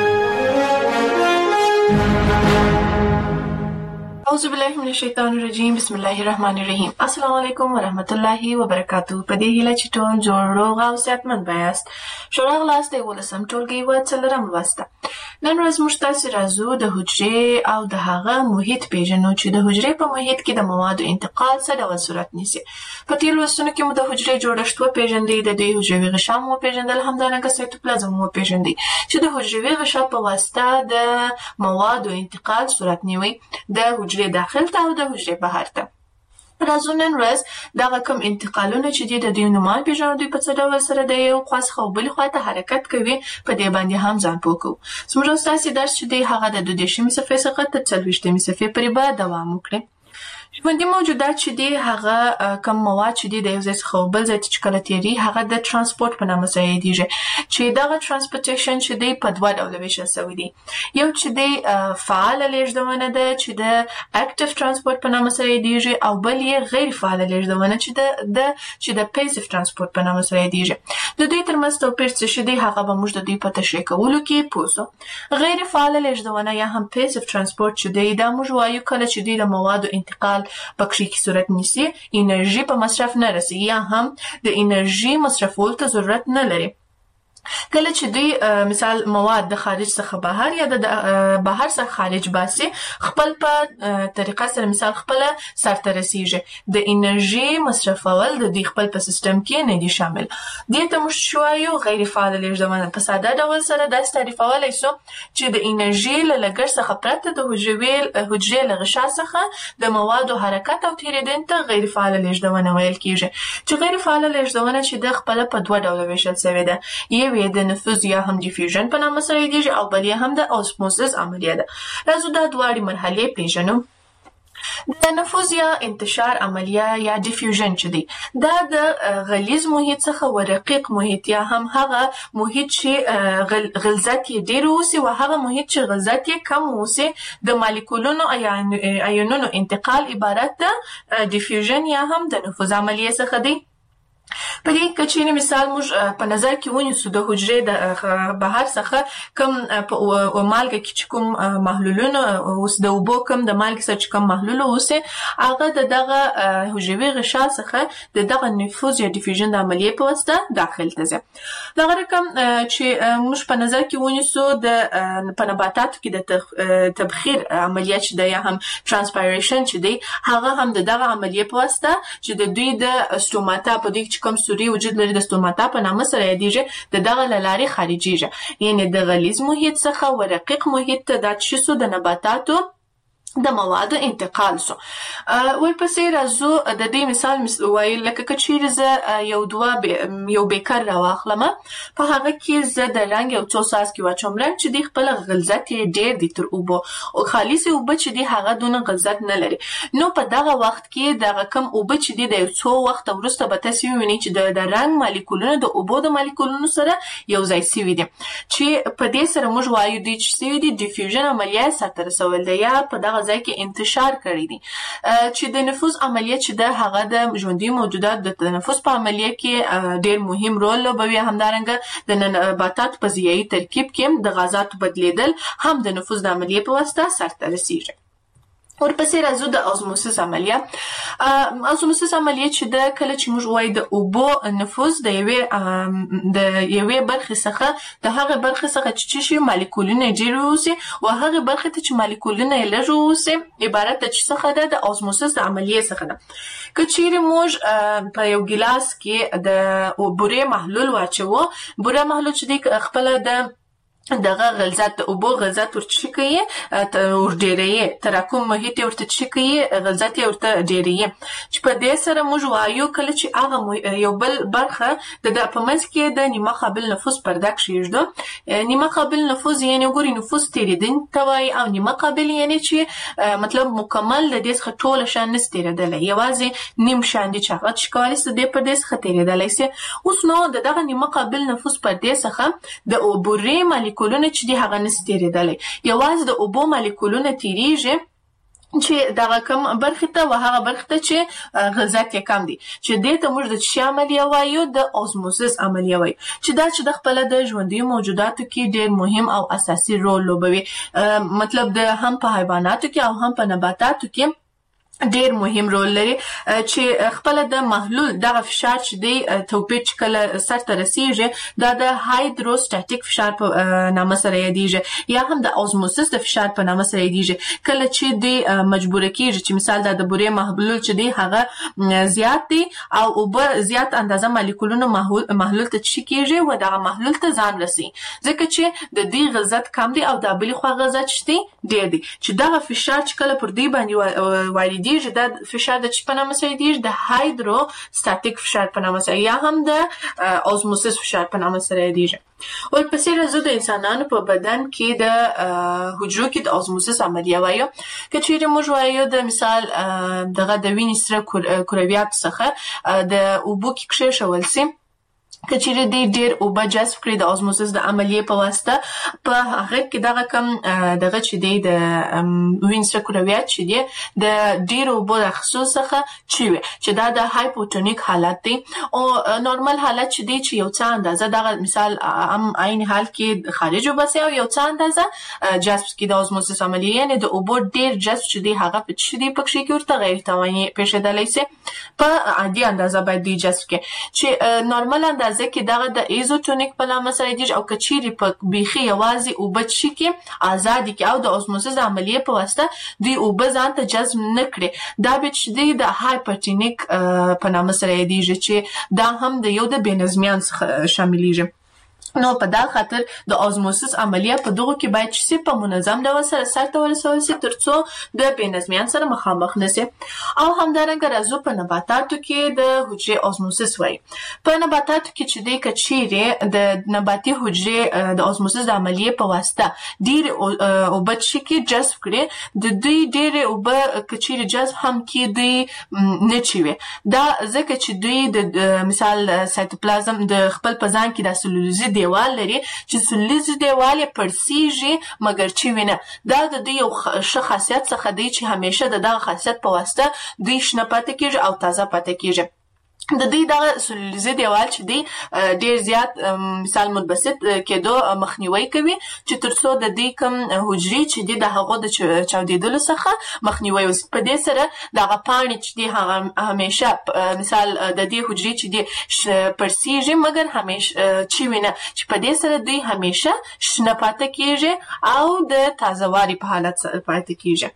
اعوذ بالله من الشیطان الرجیم. بسم الله الرحمن الرحیم. السلام علیکم ورحمت الله وبرکاتہ. په دې هیله چې ټول جوړ روغ او صحتمند یاست. شورا غلاس د ولسم ټولګي و څلورم واسطه. نن ورځ موږ تاسو راځو د حجرې او د هغه محیط پیژنو چې د حجرې په محیط کې د موادو انتقال څه ډول صورت نیسي. په تیر لوستونو کې مو د حجرې جوړښت و پیژندې، د دې حجروي غشا مو پیژندل، همدارنګه سایتوپلازم مو پیژندې چې د حجروي غشا په واسطه د موادو انتقال صورت نیوي د حجرې داخل ته او د حجرې بهر ته. راځو نن ورځ دغه کوم انتقالونه چې دي د دوی نومال پیژنو، دوی په څه ډول سره د یو خوا څخه او بلې خوا ته حرکت کوي، په دې باندې هم ځان پوه کوو. زموږ ستاسې درس چې دی هغه د دوه دېرشمې صفحې څخه تر څلوېښتمې صفحې پورې به دوام وکړي. ژوندي موجودات چې دي هغه کم مواد چې دي د یو ځای څخه بل ځای ته چې کله تیري هغه د ترانسپورت په نامه سره یادیږي، چې دغه ترانسپورټیشن چې دی په دوه ډوله ویشل شوی دی. یو چې دی فعاله لیږدونه ده چې د اکټیو ترانسپورت په نامه سره یادیږي، او بل یې غیر فعاله لیږدونه چې د د چې د پیسیو ترانسپورت په نامه سره یادیږي. د دوی ترمنځ توپیر څه دی هغه به موږ د دوی په تشریح کولو کې پوه شو. غیر فعاله لیږدونه یا هم پیسیو ترانسپورت چې دی دا موږ وایو کله چې دوی د موادو انتقال پکې کې صورت نیسي، انرژي په مصرف نه رسي یا هم د انرژي مصرفولو ته ضرورت نه لري. کله چې دوی مثال مواد د خارج څخه بهر یا د بهر څخه خارج باسي، خپل په طریقه سره مثال خپل سرته رسیږي. د انرژي مصرفول د دوی خپل په سیستم کې نه دي شامل. دې ته موږ شوایو غیر فعال لیږدونه. په ساده ډول سره داسې تعریفولای شو چې د انرژي له لګښت څخه پرته د حجرې حجرې له غشا څخه د موادو حرکت او تیریدنې ته غیر فعال لیږدونه ویل کیږي. چې غیر فعال لیږدونه چې د خپل په دوه ډوله ویشل شوی ده، یو د نفوذ یا هم ډیفیوژن په نامه سره یادیږي او بل یې هم د اوسموسیس عملیه ده. راځو دا دواړې مرحلې پیژنو. د نفوذ یا انتشار عملیه یا ډیفیوژن چې دی دا د غلیظ محیط څخه ورقیق محیط یا هم هغه محیط چې غل غلظت یې ډیر اوسي او هغه محیط چې غلظت یې کم اوسي د مالیکولونو ایونونو انتقال عبارت ده ډیفیوژن یا هم د نفوذ عملیه څخه دی. په دې کې چې مثال موږ په نظر کې ونیسو د حجرې د بهر څخه کوم په مالګه کې چې کوم محلولونه اوس د اوبو کوم د مالګې سره چې کوم محلول اوسي هغه د دغه حجروي غشا څخه د دغه نفوذ یا ډیفیوژن د عملیې په واسطه داخل ته ځي. دغه رقم چې موږ په نظر کې ونیسو د په نباتاتو کې د تبخیر عملیه چې د یا هم ترانسپایریشن چې دی هغه هم د دغه عملیې په واسطه چې د دوی د ستوماتا په دې کوم سوري وجود لري د ستوماتا په نامه سره یادیږي د دغه لارې خارجيږي. یعنی د غلیظ محیط څخه ورقیق محیط ته د تشسو د نباتاتو د موادو انتقال سو. ورپسې راځو د دې مثال وایي لکه کچیر زه یو دوه یو بیکر راواخلم، په هغه کې زه د رنګ یو څو څاڅکي واچوم، رنګ چې دی خپل غلظت یې ډیر دی تر اوبو او خالص اوبه چې دی هغه دونه غلظت نه لري. نو په دغه وخت کې دغه کم اوبه چې دی د یو څو وخت وروسته به تاسو وینئ چې د رنګ مالیکولونه د اوبو د مالیکولونو سره یو ځای شوي دي، چې په دې سره موږ وایو دی چې شوي دي ډیفیوژن عملیه سره رسول دی یا په دغه ځای کې انتشار کړی دي. چې د نفوذ عملیه چې د هغه د ژوندي موجودات د تنفس په عملیه کې ډیر مهم رول لوبوي، همدارنګه د نباتات په ضیايي ترکیب کې د غازاتو بدلیدل هم د نفوذ د عملیه په واسطه سرته رسیږي. ورپسې راځو د اوزموسیس عملیه. اوزموسیس عملیه چې د کله چې موږ وایو د اوبو نفوذ د یوې د یوې برخې څخه د هغه برخې څخه چې شي مالیکولونه ډېر اوسي او هغه برخې ته چې مالیکولونه یې لږ اوسي عبارت د څه څخه ده؟ د اوزموسیس د عملیې څخه ده. که چیرې موږ په یو ګیلاس کې د بورې محلول واچوو، بوره محلول چې دی خپله د دغه غلظت د اوبو غلظت ورچی کوي ور ډیرې تراکم محیط ورته چی کوي غلظت ورته ډیرې چې په دې سره موږ وایو کله چې هغه یو بل برخه د په منځ کې د نیمه قابل نفوذ پرده کېږي. نیمه قابل نفوذ یعنی ګوري نفوذ تیریدن توای او نیمه قابل یعنی چې مطلب مکمل د دې څخه ټول شان نستیردل، یوازې نیم شان دي چې هغه شکاري ست د په دې څخه تیریدل شي. اوس نو دغه نیمه قابل نفوذ پرده څخه د اوبورې مالیکولونه چې دی هغه نستیریدل، یوازې د اوبو مالیکولونه تیریږي چې دغه کم برخه ته و هغه برخه ته چې غلظت یې کم دي، چې دې ته موږ د چی عملیه وایو؟ د اوزموسیس عملیه وایو، چې دا چې د خپل د ژوندۍ موجوداتو کې ډېر مهم او اساسي رول لوبوي. مطلب د هم په حیواناتو کې او هم په نباتاتو کې ډیر مهم رول لري چې خپل د محلول دغه فشار چې دی توپیر چې کله سر ته رسیږي دا د هایدروستاتیک فشار په نامه سره یادیږي یا هم د اوزموسیس د فشار په نامه سره یادیږي. کله چې دی مجبور کیږي چې مثال د بورې محلول چې دی هغه زیات دی او اوبه زیات اندازه مالیکولونو محلول ته چی کیږي و دغه محلول ته ځان رسي، ځکه چې د دې غلظت کم دی او د بلې خوا غلظت شته ډیر دی چې دغه فشار چې کله پر دې باندې وایي دیږي دا فشار د چی په نامه سره دیږي؟ د هایدروستاتیک فشار په نامه سره یا هم د اوزموسیس فشار په نامه سره دیږي. ورپسې راځو د انسانانو په بدن کې د حجرو کې د اوزموسیس عملیه وایو. که چیرې موږ وایو د مثال دغه د وینې سره کرویات څخه د اوبو کې کښېښول سي، که چیرې دی ډیر اوبه جذب کړي د اوزموسیس د عملیې په واسطه په هغه کې دغه کم دغه چې دی د وینې سره کرویات چې دی د ډیر اوبو د اخیستو څخه چی وي چې دا د هایپوټونیک حالت دی او نورمال حالت چې دی چې یو څه اندازه دغه مثال ام عین حال کې خارج وباسي او یو څه اندازه جذب کې د اوزموسیس عملیه یعنی د اوبو ډیر جذب چې دی هغه په چی دی پکې کې ورته غیر تواني پېښېدلی سي په عادي اندازه باید دی جذب کې چې نورمال اندازه ځکه دغه د ایزوټونیک په نامه سره دیږي او کچيري په بيخي یوازې او بچی کې آزادي کې او د اوزموسیس عملیه په واسطه دی او بزان ته جذب نکړي دا به چې دی د هایپرټونیک په نامه سره دیږي چې دا هم د یو د بنظمیان څخه شاملېږي. نو په دا خاطر د اوزموسیس عملیه په دغه کې باید چې په منظم ډول سره سرته ورسول شي ترڅو د بنظمیان سره مخامخ نشي. او همدارنګه راځو په نباتاتو کې د حجرې اوزموسیس وایي. په نباتاتو کې چې د کچيري د نباتي حجرې د اوزموسیس د عملیه په واسطه ډیر او بچی کې جذب کړي د دوی ډیر او به کچيري جذب هم کې دی نه چوي دا ځکه چې دوی د مثال سایتوپلازم د خپل پزان کې د سلولوزي دیوال لري چې سلولوزي دیوال یې پرسیږي مګر چې وینه دا د دې یو ښه خاصیت څخه دی چې همیشه د دغه خاصیت په واسطه دوی شنه پاتې کیږي او تازه پاتې کیږي. د دې د سلولوزي دیوال چې دی ډیر زیات مثال منبسط کېدو مخنیوي کوي چې ترڅو د دې کم حجرې چې دی د هغو د چاودیدلو څخه مخنیوي وشي. په دې سره دغه پاڼې چې دی هغه همیشه مثال د دې حجرې چې دی پرسیږي مګر همیشه چې وینه چې په دې سره دوی همیشه شنه پاتې کیږي او د تازهواري په حالت پاتې کیږي.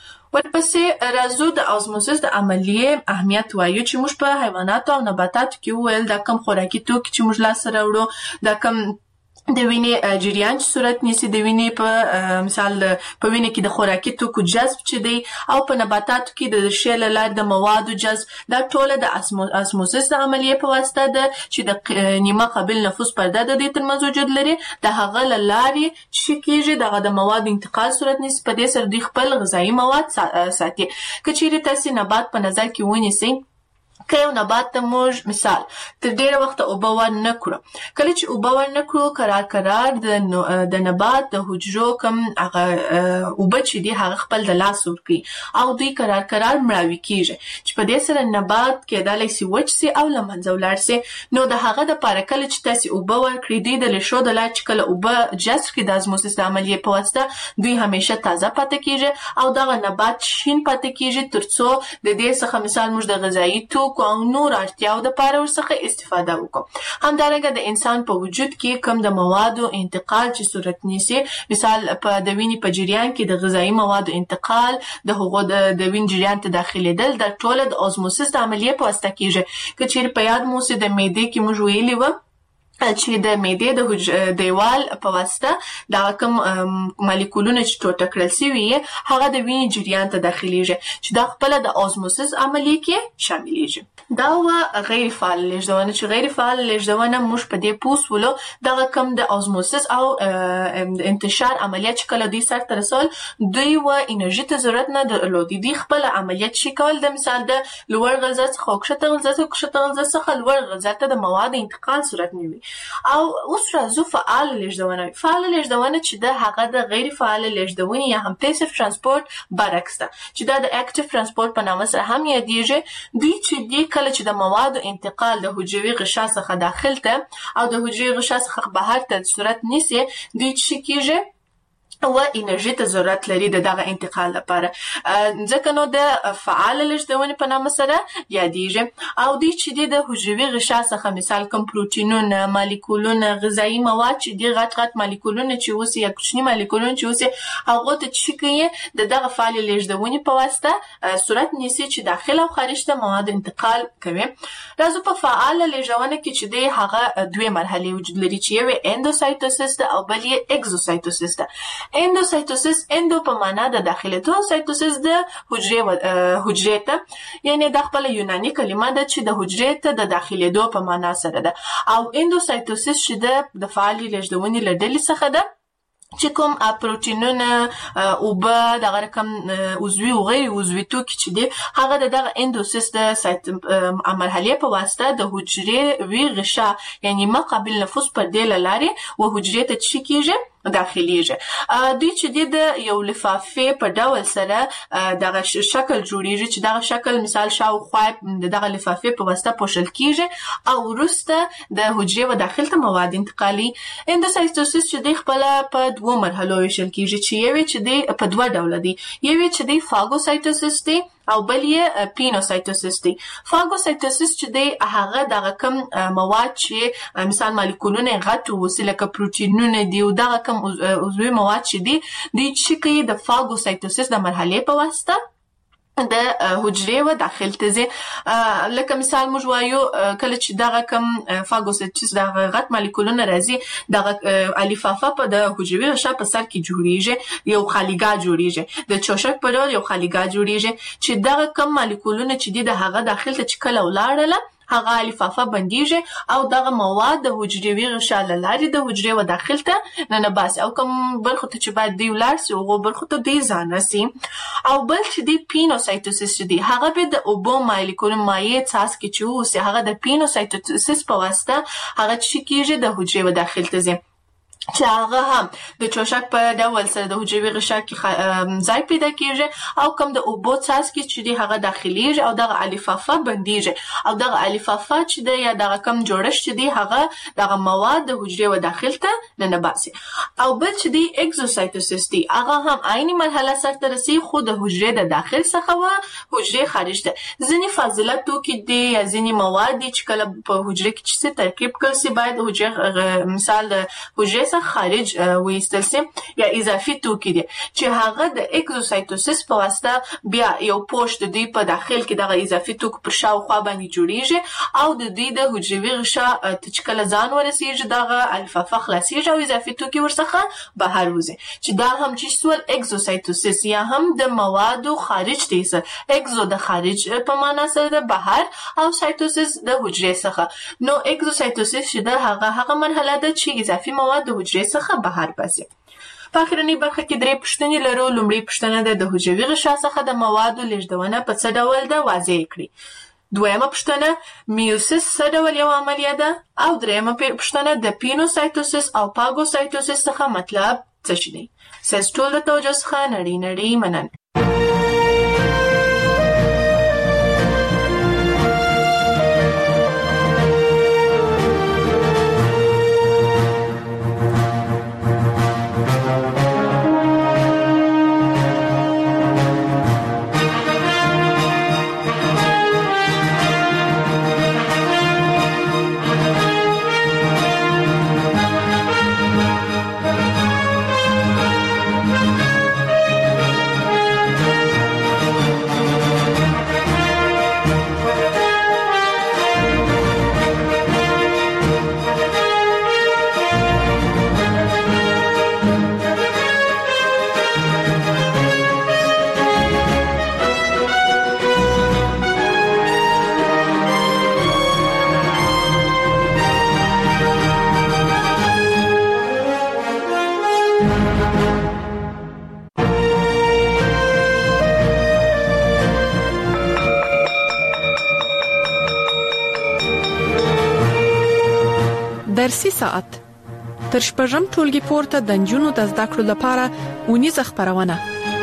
ورپسې راځو د اوزموسیس د عملیې اهمیت وایو چې موږ په حیواناتو او نباتاتو کې ویل دا کم خوراکي توکي چې موږ لاس سره وړو دا کم د وینې جریان چې صورت نیسي د وینې په مثال په وینې کې د خوراکي توکو جذب چې دی او په نباتاتو کې د ریښې له لارې د موادو جذب دا ټوله د اوزموسیس د عملیې په واسطه ده چې د نیمه قابل نفوذ پرده د دې ترمنځ وجود لري د هغه له لارې چې کېږي دغه د موادو انتقال صورت نیسي په دې سره دوی خپل غذایي مواد ساتي. که چیرې تاسې نبات په نظر کې ونیسئ که یو نبات ته موږ مثال تر ډیره وخت اوبه ورنه کړو، کله چې اوبه ورنه کړو قرار قرار د د نبات د حجرو کم هغه اوبه چې دي هغه خپل د لاس ورکي او دوی قرار قرار مړاوي کیږي چې په دې سره نبات کېدای شي وچ سي او له منځه ولاړ سي. نو د هغه د پاره کله چې تاسو اوبه ورکړي دي د لشو د لا چې کله اوبه جذب کړي د ازموسیس د عملیې په واسطه دوی همیشه تازه پاتې کیږي او دغه نبات شین پاتې کیږي ترڅو د دې څخه مثال موږ د غذایی توکو او نور اړتیاو د پاره ورڅخه استفاده وکړو. همدارنګه د انسان په وجود کې کم د موادو انتقال چې صورت نیسي، مثال په د وینې په جریان کې د غذایی موادو انتقال د هغو د وینې جریان ته داخليدل د ټوله د اوزموسیس د عملیې په واسطه کیږي. که چیرې په یاد مو سي د معدې کې موږ ویلي و چې د معدې د حج... دیوال په واسطه دا کوم مالیکولونه چې ټوټه کړل شوي هغه د وینې جریان ته داخليږي چې دا خپل د اوزموسیس عملیې کې شاملېږي. دا و غیر فعال لېږدونه چې غیر فعال لېږدونه موږ په دې پوسولو دغه کوم د اوزموسیس او انتشار عملیات چې کله دوی سره رسول دوی و انرژي ته ضرورت نه درلود، دوی خپل عملیات شي کول د مثال د لوړ غلظت څخه کښته غلظت او کښته غلظت څخه لوړ غلظت ته د مواد انتقال صورت نیوي. او اوس راځو فعال لېږدونه. فعال لېږدونه چې د هغه د غیر فعال لېږدونې یا هم پیسیو ترانسپورت برعکس ده چې دا د اکټیو ترانسپورت په نامه سره هم یادېږي. دوی چې دی کله چې د موادو انتقال د حجروي غشا څخه داخل ته او د حجروي غشا څخه بهر ته صورت نیسي دوی چې کیږي و انرژي ته ضرورت لري د دغه انتقال لپاره، ځکه نو د فعال لېږدونې په نامه سره یادېږي. او دوی چې د حجروي غشا څخه مثال کوم پروتینونه، مالیکولونه، غذایی مواد چې دي غټ غټ مالیکولونه چې اوسي یا کوچني مالیکولونه چې اوسي هغه ته چې کوي د دغه فعال لېږدونې په واسطه صورت نیسي چې داخل او خارج ته مواد انتقال کوي. راځو په فعال لېږدونه کې چې دی هغه دوه مرحلې وجود لري چې یو اندوسایتوسیس ده او بل یې اگزوسایتوسیس ده. اندوسایتوسیس اندو په معنا د داخليتو، سایتوسیس د حجرې و... حجرې ته، یعنی د خپل یوناني کلمه ده چې د حجرې ته د داخليدو په معنا سره ده. او اندوسایتوسیس چې د فعال لېږدونې له ډلې څخه ده چې کوم پروتینونه اوبه دغه رقم عضوي او غیر عضوي توکي چې دي هغه د دغه اندوسیس د سایت مرحله په واسطه د حجرې وی غشا یعنی مقابل نفوس پر دې لاري او حجرې ته چې کیږي داخليږي. دوی چې د یو لفافه په ډول سره دغه شکل جوړیږي چې دغه شکل مثال شاوخوا دغه لفافه په واسطه پوښل کیږي او وروسته د حجرې و داخل ته مواد انتقالي. اندوسایتوسیس چې د خپل په دوه مرحلو ویشل کیږي چې یو چې د په دوه ډول دي، یو چې د فاګوسایتوسیس دی او بل یې پینوسایتوسیس دی. فاګوسایتوسیس چې دی هغه دغه کوم مواد چې مثال مالیکولونه غټ وسیله لکه پروتینونه دی او دغه کوم عضوي مواد چې دي د چې کوي د فاګوسایتوسیس د مرحله په واسطه د حجرې و داخل ته ځي. لکه مثال موږ وایو کله چې دغه کوم فاګوسایتوسیس دغه غټ مالیکولونه راځي دغه الفافه په د حجروي غشا په سر کې جوړیږي، یو خالیګاه جوړیږي، د چوشک په ډول یو خالیګاه جوړیږي چې دغه کوم مالیکولونه چې دي د هغه داخل ته چې کله ولاړله هغه الفافه بنديږي او دغه مواد د حجروي غشا لاري د حجرې و داخل ته نه باسي او کوم برخه ته چې باید دی ولار سي او برخه ته دی ځان سي. او بل چې دی پینوسایتوسیس دی هغه به د اوبو مالیکول مایع څاس کې چې اوسه هغه د پینوسایتوسیس په واسطه هغه چې کیږي د حجرې و داخل ته ځي چې هغه هم د چوشک په ډول سره د حجروي غشا کې ځای پیدا کیږي او کوم د اوبو څاڅکي چې دی هغه داخليږي او دغه الفافه بنديږي او دغه الفافه چې دی یا دغه کوم جوړښت چې دی هغه دغه مواد د حجرې و داخل ته نه باسي. او بل چې دی اگزوسایتوسیس دی هغه هم عیني مرحله سره رسي خو د حجرې د داخل څخه و حجرې خارج ته. ځینې فاضله توکي دی یا ځینې مواد دي چې کله په حجرې کې چې ترکیب کړي سي باید حجرې مثال د حجرې خارج وایستل سي یا اضافي توکي دي چې هغه د اگزوسایتوسیس په واسطه بیا یو پوښت د دوی په داخل کې دغه اضافي توکو پر شاوخوا باندې جوړیږي او د دوی د حجروي غشا چې کله ځان ورسیږي دغه الفافه خلاصيږي او اضافي توکي ورڅخه بهر وځي چې دا هم چې سوال اگزوسایتوسیس یا هم د موادو خارج دی سره اگزو د خارج په معنا سره د بهر او سایتوسیس د حجرې څخه. نو اگزوسایتوسیس چې د هغه هغه مرحله ده چې اضافي مواد د حجرې څخه بهر باسي. په اخرنی برخه کې درې پوښتنې لرو. لومړی پوښتنه ده د حجروي غشا څخه د موادو لېږدونه په څه ډول ده واضح کړئ. دویمه پوښتنه میوسیس څه ډول یو عملیه ده او دریمه پوښتنه د پینوسایتوسیس او پاګوسایتوسیس څخه مطلب څه شي دی. ستاسو ټول د توجه څخه نړۍ نړۍ مننه. درسي ساعت تر شپږم ټولګي پورته د نجونو د زده کړو لپاره ونیزه خبرونه.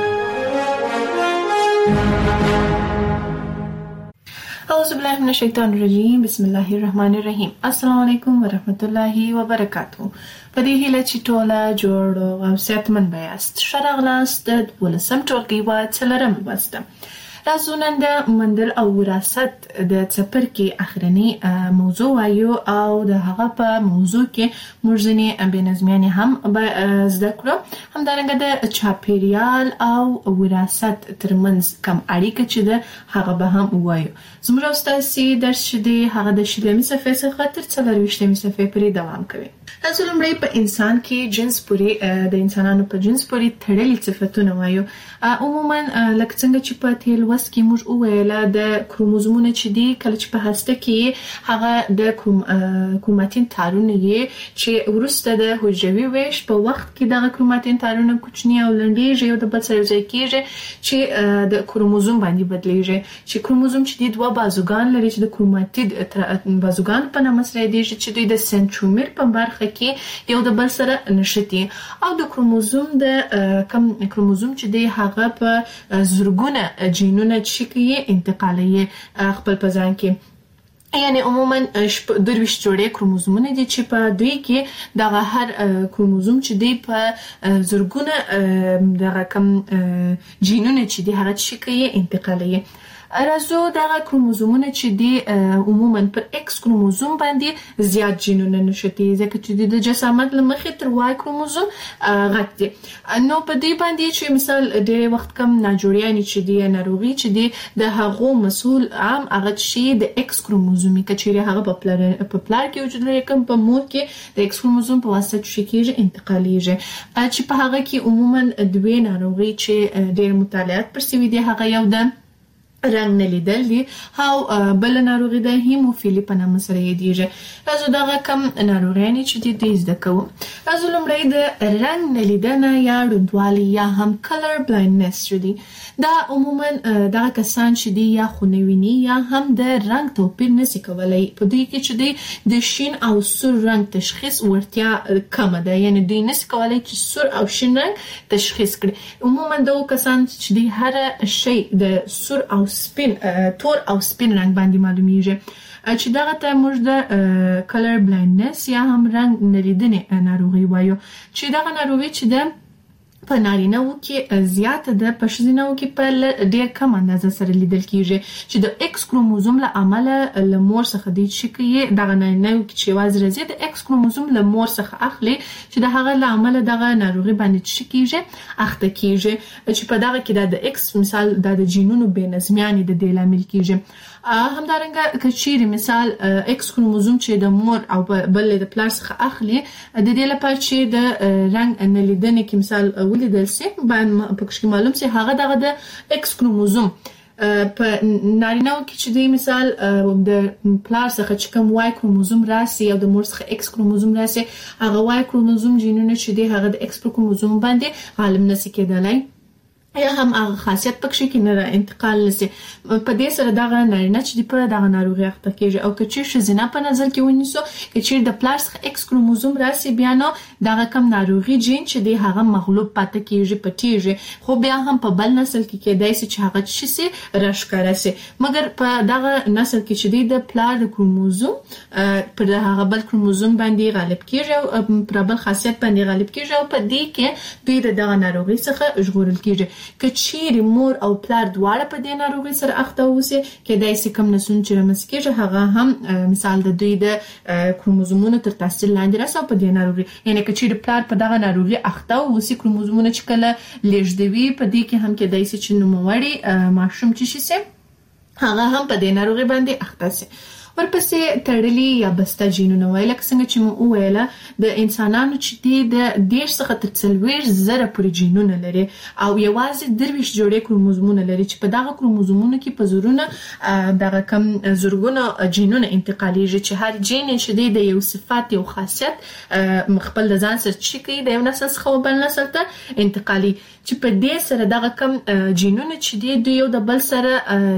اعوذ بالله من الشیطان الرجیم. بسم الله الرحمن الرحیم. السلام علیکم ورحمت الله وبرکاته. په دې هیله چې ټوله جوړ او صحتمند یاست. ښه راغلاست د ولسم ټولګي و څلورم لوست. تاسو نن د مندل او وراثت د څپرکي اخرنی موضوع وایو او د هغه په موضوع کې موږ ځینې بېنظمیانې هم زده کړو. همدارنګه د چاپیریال او وراثت ترمنځ کم اړیکه چې ده هغه به هم وایو. زموږ ستاسو درس چې دی هغه د شلمې صفحې څخه تر څلورویشتمې صفحې پورې دوام کوي. تاسو لومړی په انسان کې جنس پورې د انسانانو په جنس پورې تړلي صفتونه وایو. عموما لکه څنګه چې په تیر وس کې موږ وویل د کروموزومونه چې دی کله چې په هسته کې هغه د کروماتین تارونه یې چې ورسته د حجروي ویش په وخت کې دغه کروماتین تارونه کوچني او لنډیږي او د بل سره ځای کېږي چې د کروموزوم باندې بدلیږي. چې کروموزوم چې دی دوه بازوګان لري چې د کروماتید بازوګان په نامه سره دی چې دوی د سنترومیر په برخه کې یو د بل سره نښتي او د کروموزوم د کم کروموزوم چې دی هغه په زرګونه جینونه چې کوي انتقالي خپل په ځان کې. یعنی عموما درویشت جوړې کروموزومونه دي چې په دوی کې دغه هر کروموزوم چې دی په زرګونه دغه کم جینونه چې دی هغه چې کوي انتقالي. راځو دغه کروموزومونه چې دی عموما پر ایکس کروموزوم باندې زیات جینونه نشته ځکه چې د جسامت لمخې تر وای کروموزوم غټ دی. نو په دې باندې چې مثال ډېر وخت کم ناجوړیانی چې دی ناروغي چې دی د هغه مسؤل عام هغه چې د ایکس کروموزومي کچېره هغه په پلار په پلار کې وجود لري کوم په مور کې د ایکس کروموزوم په واسطه چې کېږي انتقاليږي چې په هغه کې عموما دوه ناروغي چې ډېر مطالعات پر سوي دي هغه یو د رنگ نلیدل دی او بل ناروغي د هیموفیلی په نامه سره یادېږي. راځو دغه کم ناروغیانې چې دي د زده کوو. راځو لومړی د رنگ نلیدنه یا ړندوالي یا هم کلر بلایندنس چې دی دا عموما دغه کسان چې دی یا خونویني یا هم د رنگ توپیر نشي کولای. په دوی کې چې دی د شین او سور رنگ تشخیص ورتیا کم ده یعنی دوی نشي کولای چې سور او شین رنگ تشخیص کړي. عموما دغه کسان چې دی هر شی د سور او سپین تور او سپین رنگ باندې معلومیږي چې دغه ته موږ د کلر بلایندنس یا هم رنگ نلیدنې ناروغي وایو. چې دغه ناروغي چې ده په نارینه‌و کې زیاته ده په ښځینه‌و کې په ډېر کم اندازه سره لیدل کیږي چې د ایکس کروموزوم له امله له مور څخه دی چې کې دغه نارینه‌و کې چې یوازې راځي د ایکس کروموزوم له مور څخه اخلي چې د هغه له امله دغه ناروغي باندې چې کیږي اخته کیږي چې په دغه کې د ایکس مثال د جینونو بې نظمیانې د دې لامل کیږي. همدارنګه کچيري مثال ایکس کروموزوم چې د مور او بل د پلار څخه اخلي د دې لپاره چې د رنگ نلیدنې کې مثال ولیدل سي باندې پکې معلوم سي هغه دغه د ایکس کروموزوم په نارینه‌و کې چې د مثال د پلار څخه چې کوم وای کروموزوم راسي او د مور څخه ایکس کروموزوم راسي هغه وای کروموزوم جینونه چې دی هغه د ایکس کروموزوم باندې غالب نشي کېدلای. یا هم هغه خاصیت پکې کې نه انتقال لسي په دې سره دغه نارینه چې په دغه ناروغي اخته کېږي او که چې شزینه په نظر کې ونیسو که چې د پلار څخه ایکس کروموزوم راسي بیا نو دغه کم ناروغي جین چې دی هغه مغلوب پاتې کېږي پټیږي خو بیا هم په بل نسل کې کېدای شي چې هغه چې سي راشکاره سي مګر په دغه نسل کې چې دی د پلار د کروموزوم پر هغه بل کروموزوم باندې غالب کېږي او پر بل خاصیت باندې غالب کېږي او په دې کې دوی د دغه ناروغي څخه ژغورل کېږي کچېری مور او پلار دواړه په دې ناروغي سره اخته اوسي کېدای شي کم نسون چې رمسکېږي هغه هم مثال د دوی د کروموزومونو تر تاثیر لاندې راځي په دې ناروغي یعنی کچېری پلار په دغه ناروغي اخته اوسي کروموزومونه چې کله لېږدوي په دې کې هم کېدای شي چې نوموړی ماشوم چې شي هغه هم په دې ناروغي باندې اخته شي ورپسې تړلي یا بسته جینونه وایي لکه څنګه چې مو وویله د انسانانو چې دی د دېرش څخه تر څلوېښت زره پورې جینونه لري او یوازې درویشت جوړې کروموزومونه لري چې په دغه کروموزومونو کې په زرونه دغه کم زرګونه جینونه انتقالیږي چې هر جین چې دی د یو صفات یو خاصیت خپل د ځان سره چې کوي د یو نسل څخه بل نسل ته انتقالي چې په دې سره دغه کم جینونه چې دی د یو د بل سره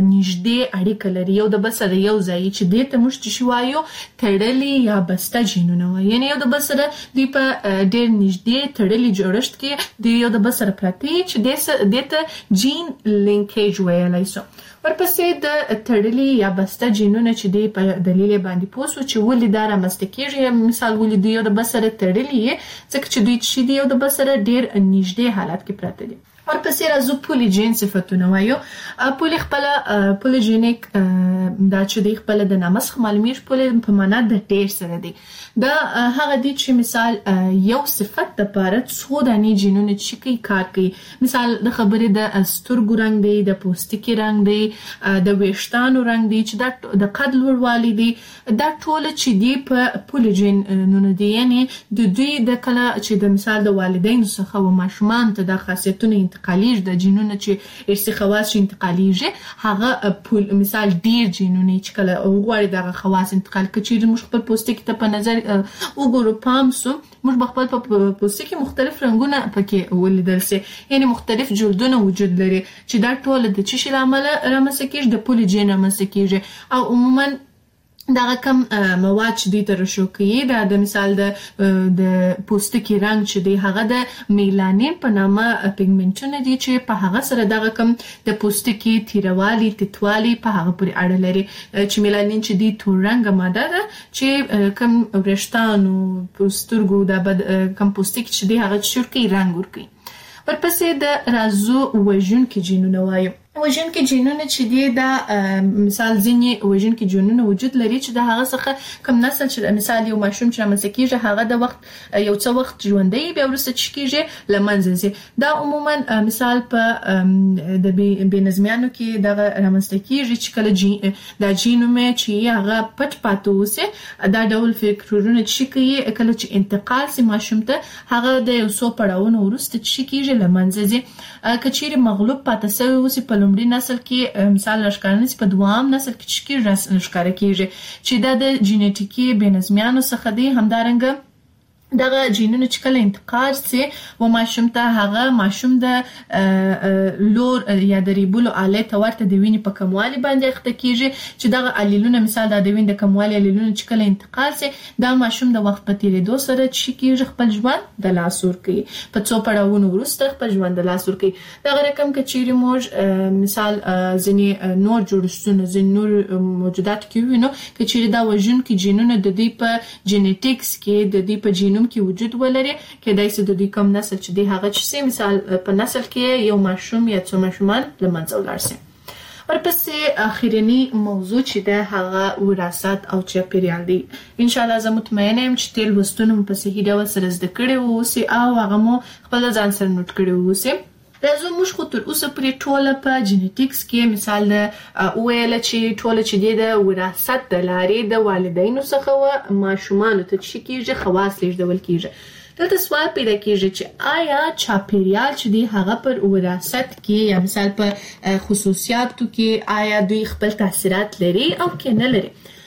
نږدې اړیکه لري یو د بل سره یو ځای چې دی ته موږ چې وایو تړلي یا بسته جینونه وایي یعنی یو د بل سره دوی په ډېر نږدې تړلي جوړښت کې د یو د بل سره پراته وي چې دې ته جین لینکیج ویلی شو ورپسې د تړلي یا بسته جینونه چې دی په دلیل باندې پوه شو چې ولې دا رامنځته کېږي مثال ولې دوی یو د بل سره تړلي یي ځکه چې دوی چې دی یو د بل سره ډېر نږدې حالت کې پراته دي ورپسې راځو پولیجین صفتونه وایو پولی خپله پولیجینیک دا چې دی خپله د نامه څخه معلومیږي پولی په معنا د ډېر سره دی دا هغه دی چې مثال یو صفت دپاره څو دانې جینونه چې کوي کار کوي مثال د خبرې د سترګو رنګ دی د پوستکي رنګ دی د ویښتانو رنګ دی چې دا د قد لوړوالی دی دا ټوله چې دی په پولیجینونه دی یعنی د دوی د کله چې د مثال د والدینو څخه و ماشومان ته دا خاصیتونه انتقالیږي د جینونه چې ارثي خواص انتقالیږي هغه مثال ډیر جینونه چې کله وغواړي دغه خواص انتقال کړي چې موږ خپل پوستکي ته په نظر وګورو پام سو موږ خپل په پوستکي مختلف رنګونه پکې ولیدل سي یعنی مختلف جلدونه وجود لري چې دا ټول د چې شي عمل رامنځته کېږي د پولیجین رامنځته کېږي او عموما دغه کم مواد چې دوی ته رشو کوي دا د مثال د د پوستکي رنګ چې دی هغه د میلانین په نامه پیګمنټونه دي چې په هغه سره دغه کم د پوستکي تیروالي تتوالي په هغه پورې اړه لري چې میلانین چې دی تور رنګه ماده ده چې کم وریښتانو سترګو د کم پوستکي چې دی هغه شورکي رنګ ورکوي ورپسې د رازو وژونکي جینونه وایو وژونکي جینونه چې دی دا مثال ځینې وژونکي جینونه وجود لري چې د هغه څخه کم نسل چې مثال یو ماشوم چې رامنځته کېږي هغه د وخت یو څه وخت ژوندی بیا وروسته چې کېږي له منځه ځي دا عموما مثال په د بې نظمیانو کې دغه رامنځته کېږي چې کله دا جینومه چې هغه پټ پاتې اوسي دا ډول فکرونه چې کوي کله چې انتقال سي ماشوم ته هغه د یو څو پړاوونو وروسته چې کېږي له منځه ځي که چیرې مغلوب پاتې سوی اوسي په لومړي نسل کې مثال لښکاره نسي په دوام نسل کې چې کېږي لښکاره کېږي چې دا د جینیټیکي بې نظمیانو څخه دی همدارنګه دغه جینونه چې کله انتقال سي و ماشوم ته هغه ماشوم د لور یا د ریبولو آلې ته ورته د وینې په کموالي باندې اخته کېږي چې دغه الیلونه مثال د وینې د کموالي الیلونه چې کله انتقال سي دا ماشوم د وخت په تیریدو سره چې کېږي خپل ژوند د لاس ورکوي په څو پړاوونو وروسته خپل ژوند د لاس ورکوي دغه رقم که چیرې موږ مثال ځینې نور جوړښتونه ځینې نور موجودات کې وینو که چیرې دا وژونکي جینونه د دوی په جینیټکس کې د دوی په جینوم کې وجود ولري کېدای شي د دوی کم نسل چې دی هغه چې سي مثال په نسل کې یو ماشوم یا څو ماشومان له منځه ولاړ سي ورپسې اخرنی موضوع چې ده هغه وراثت او چاپیریال دی ان شاء الله زه مطمئنه یم چې تل وستونه په صحیح ډول سره زده کړي ووسی او هغه مو خپل ځان سره نوٹ کړي ووسی راځو موږ خو تر اوسه پرې ټوله په جینیټکس کې مثال د ویل چې ټوله چې دی د وراثت د لارې د والدینو څخه و ماشومانو ته چې کېږي خواص لیږدول کېږي دلته سوال پیدا کېږي چې آیا چاپیریال چې دی هغه پر وراثت کې یا مثال په خصوصیاتو کې آیا دوی خپل تاثیرات لري او که نه لري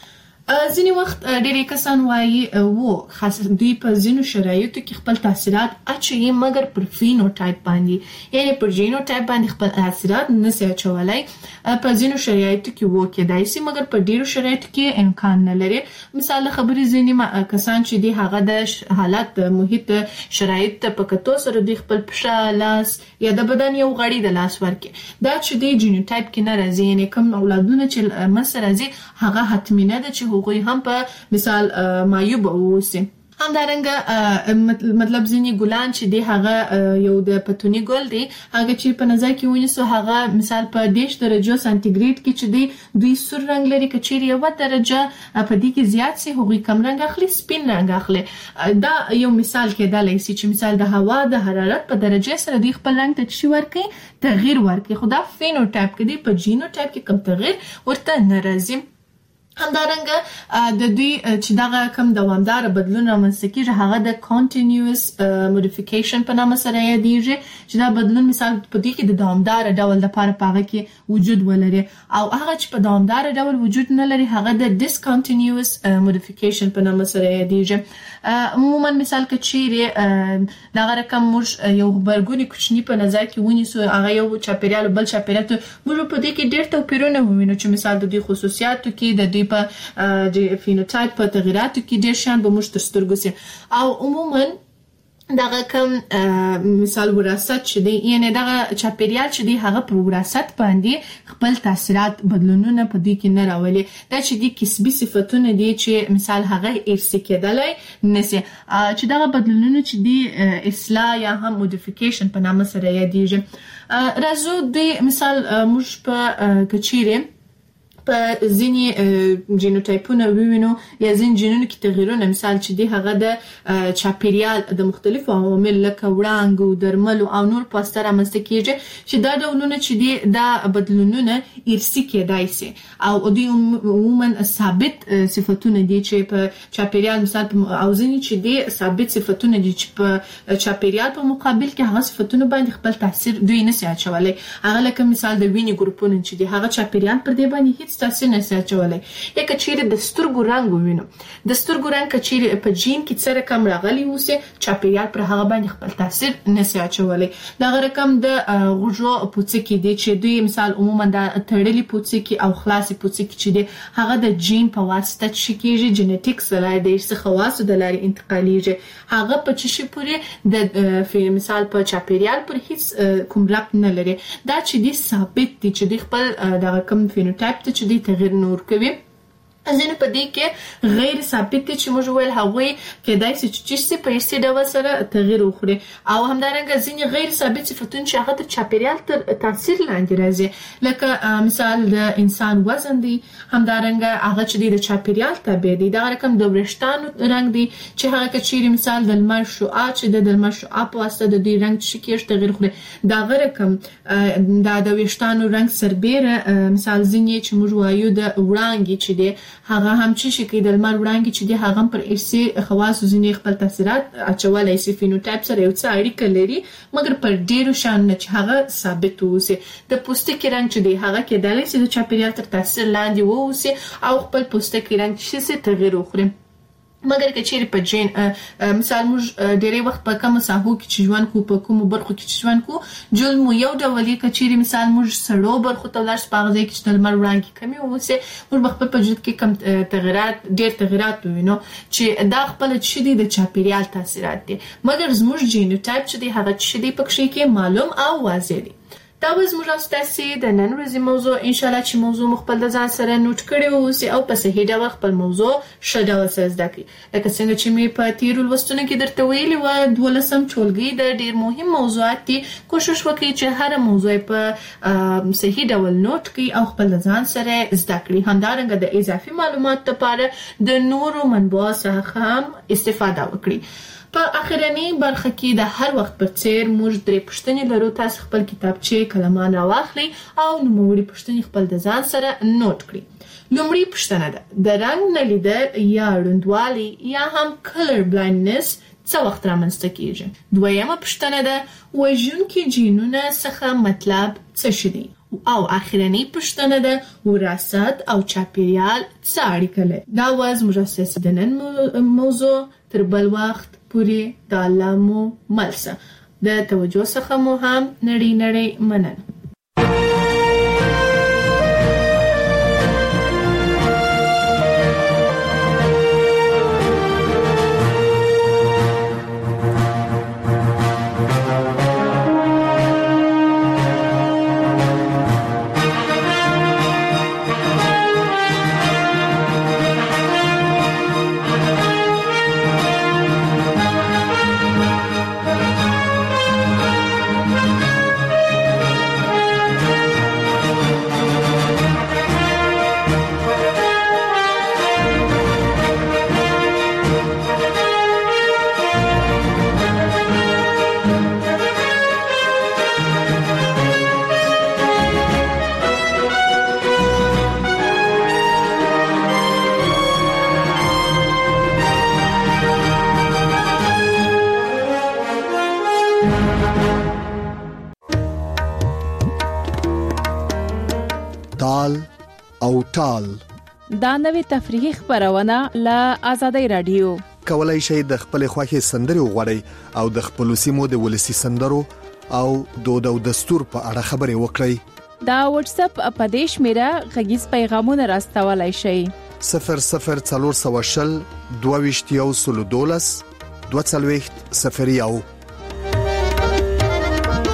ځینې وخت ډېری کسان وایي وو خاص دوی په ځینو شرایطو کې خپل تاثیرات اچوي مګر پر فینوټایپ باندې یعنی پر جینوټایپ باندې خپل تاثیرات نشي اچولای. په ځینو شرایطو کې وو کېدای شي مګر په ډېرو شرایطو کې امکان نه لري. مثال خبرې ځینې کسان چې دي هغه د حالت محیط شرایط په کتو سره دوی خپل پښه لاس یا د بدن یو غړی د لاس ورکي دا چې دی جینوټایپ کې نه راځي یعنی کوم اولادونه چې مسره راځي هغه حتمی نه ده چې هغوی هم په مثال معیوب اوسي. همدارنګه مطلب ځینې ګلان چې دی هغه یو د پتوني ګل دی هغه چې په نظر کې ونیسو هغه مثال په دیش درجه سانتیګریډ کې چې دی دوی سور رنگ لري کچېر یو درجه په دې کې زیات سي هغوی کم رنگ اخلي سپین رنگ اخلي. دا یو مثال کېدای شي چې مثال د هوا د حرارت په درجه سره دوی خپل رنگ ته شي ورکي تغییر ورکي خو دا فینوټایپ کې دی په جینوټایپ کې کم تغییر ورته ناراضي. همدارنګه د دوی چې دغه کم دوامدار بدلون رامنځته کیږي هغه د کانټینیوس موډیفیکیشن په نامه سره یادېږي چې دا بدلون مثال په دې کې د دوامدار ډول لپاره پاغه کې وجود ولري او هغه چې په دوامدار ډول وجود نه لري هغه د ډیسکانټینیوس موډیفیکیشن په نامه سره یادېږي. عموما مثال کچېره دغه رقم موږ یو خبرګونی کوچنی په نظر کې ونیسو هغه یو چاپیریال بل چاپیریال موږ په دې کې ډېر توپیرونه ووینو چې مثال د دې خصوصیاتو کې د په فینوټایپ په تغیراتو کې ډېر شان به موږ تر سترګو سي او عموما دغه کوم مثال وراثت چې دی یعنی دغه چاپیریال چې دی هغه په وراثت باندې خپل تاثیرات بدلونونه په دې کې نه راولي. دا چې دی کسبي صفاتونه دي چې مثال هغه ارثي کېدلای نشي چې دغه بدلونونه چې دی اصلاح یا هم موډیفیکیشن په نامه سره یادېږي. راځو د مثال موږ په کچېره په ځینې جینوټایپونه ووینو یا ځینې جینونو کې تغیرونه مثال چې دی هغه د چاپیریال د مختلفو عوامل لکه وړانګو درملو او نور په اثر رامنځته کیږي چې دا ډولونه چې دی دا بدلونونه ارثي کېدای شي او دوی عموما ثابت صفاتونه دي چې په چاپیریال مثال او ځینې چې دی ثابت صفاتونه دي چې په چاپیریال په مقابل کې هغه صفاتونه باندې خپل تاثیر دوی نشي اچولای. هغه لکه مثال د وینې ګروپونه چې دی هغه چاپیریال پر دې باندې تاثیر نشي اچولای. یا کچېره د سترګو رنگ ووینو د سترګو رنگ کچېره په جین کې څه رقم راغلی وسه چاپیریال پر هغه باندې خپل تاثیر نشي اچولای. دا رقم د غوږو پوڅکی دی چې دوی مثال عموما د تړلې پوڅکی او خلاصې پوڅکی چې دی هغه د جین په واسطه چې کېږي جنټیکس لاره د څه خواصو د لارې انتقالیږي هغه په چشي پورې د مثال په چاپیریال پر هیڅ کوم ربط نه لري. دا چې دی ثابت دي چې دی خپل د کوم فینوټایپ ته چې تغیر نور کوي. ځینې په دې کې غیر ثابت دي چې موږ ویل هغوی کېدای شي چې څه په هیڅ ډول سره تغیر وخوري او همدارنګه ځینې غیر ثابت صفتونه چې هغه د چاپیریال تر تاثیر لاندې راځي لکه مثال د انسان وزن دی همدارنګه هغه چې د چاپیریال تابع دی. دا رقم د وریښتانو رنگ دی چې هغه کچېری مثال د لمر شعاع چې د لمر شعاع په واسطه د دوی رنگ چې کېږي تغیر خوري. دا رقم دا د وریښتانو رنگ سربېره مثال ځینې چې موږ وایو د وړانګې چې دی هغه هم چې شي کې د لمر وړانګې چې دی هغه پر ارثي خواص ځینې خپل تاثیرات اچولای شي فینوټایپ سره یو څه اړیکه لري مګر پر ډیرو شان نه چې هغه ثابت ووسي. د پوستکي رنګ چې دی هغه کېدای شي د چاپیریال تر تاثیر لاندې ووسي او خپل پوستکي رنګ چې تغیر وخوري مګر کچېری په جین مثال موږ ډېری وخت په کوم ساحو کې چې ژوند کو په کوم برخو کې چې ژوند کو جل مو یو ډول کچېری مثال موږ سړو برخو ته لاړ سپاغ ځای کې چې د لمر وړانګې کمی ووسي موږ خپل په وجود کې کم تغیرات ډېر تغیرات وینو چې دا خپل چې دی د چاپیریال تاثیرات دي مګر زموږ جینوټایپ چې دی هغه چې دی پکې کې معلوم او واضح دی. دا به زموږ او ستاسې د نن ورځې موضوع انشاءالله چې موضوع مو خپل د ځان سره نوټ کړی واوسي او په صحیح ډول خپل موضوع ښه ډول سره زده کړي. لکه څنګه چې مې په تېرو لوستونو کې درته ویلي وه دولسم ټولګي د ډېر مهم موضوعات دي. کوشش وکړئ چې هره موضوع په صحیح ډول نوټ کړئ او خپل د ځان سره زده کړئ. همدارنګه د اضافي معلوماتو لپاره د نورو منبعو څخه هم استفاده وکړئ. په اخرنی برخه کې د هر وخت پر څیر موږ درې پوښتنې لرو. تاسو خپل کتابچې کلمان راواخلئ او نوموړي پوښتنې خپل د ځان سره نوٹ کړئ. لومړی پوښتنه ده د رنګ نه لیدل یا ړندوالی یا هم کلر بلایندنس څه وخت رامنځته کیږي؟ دویمه پوښتنه ده وژونکي جینونه څخه مطلب څه شي دی؟ او اخرنی پوښتنه ده وراثت او چاپیریال څه اړیکه لري. دا واز مجسس د نن موضوع تر بل وخت پورې د الله مو ملسه د توجه څخه مو هم نړۍ نړۍ مننه. تال او ټال دا نوې تفریحي خبرونه له آزادۍ رادیو. کولای شئ د خپل خوښي سندري وغوړئ او د خپل سیمو د ولسی سندرو او دود او دستور په اړه خبرې وکړئ. دا واتس اپ اپدیش میرا غږیز پیغامونه راستولای شئ. صفر صفر څلور سوه شل دوه ویشت یو سل دولس دوه څلوېښت صفر یو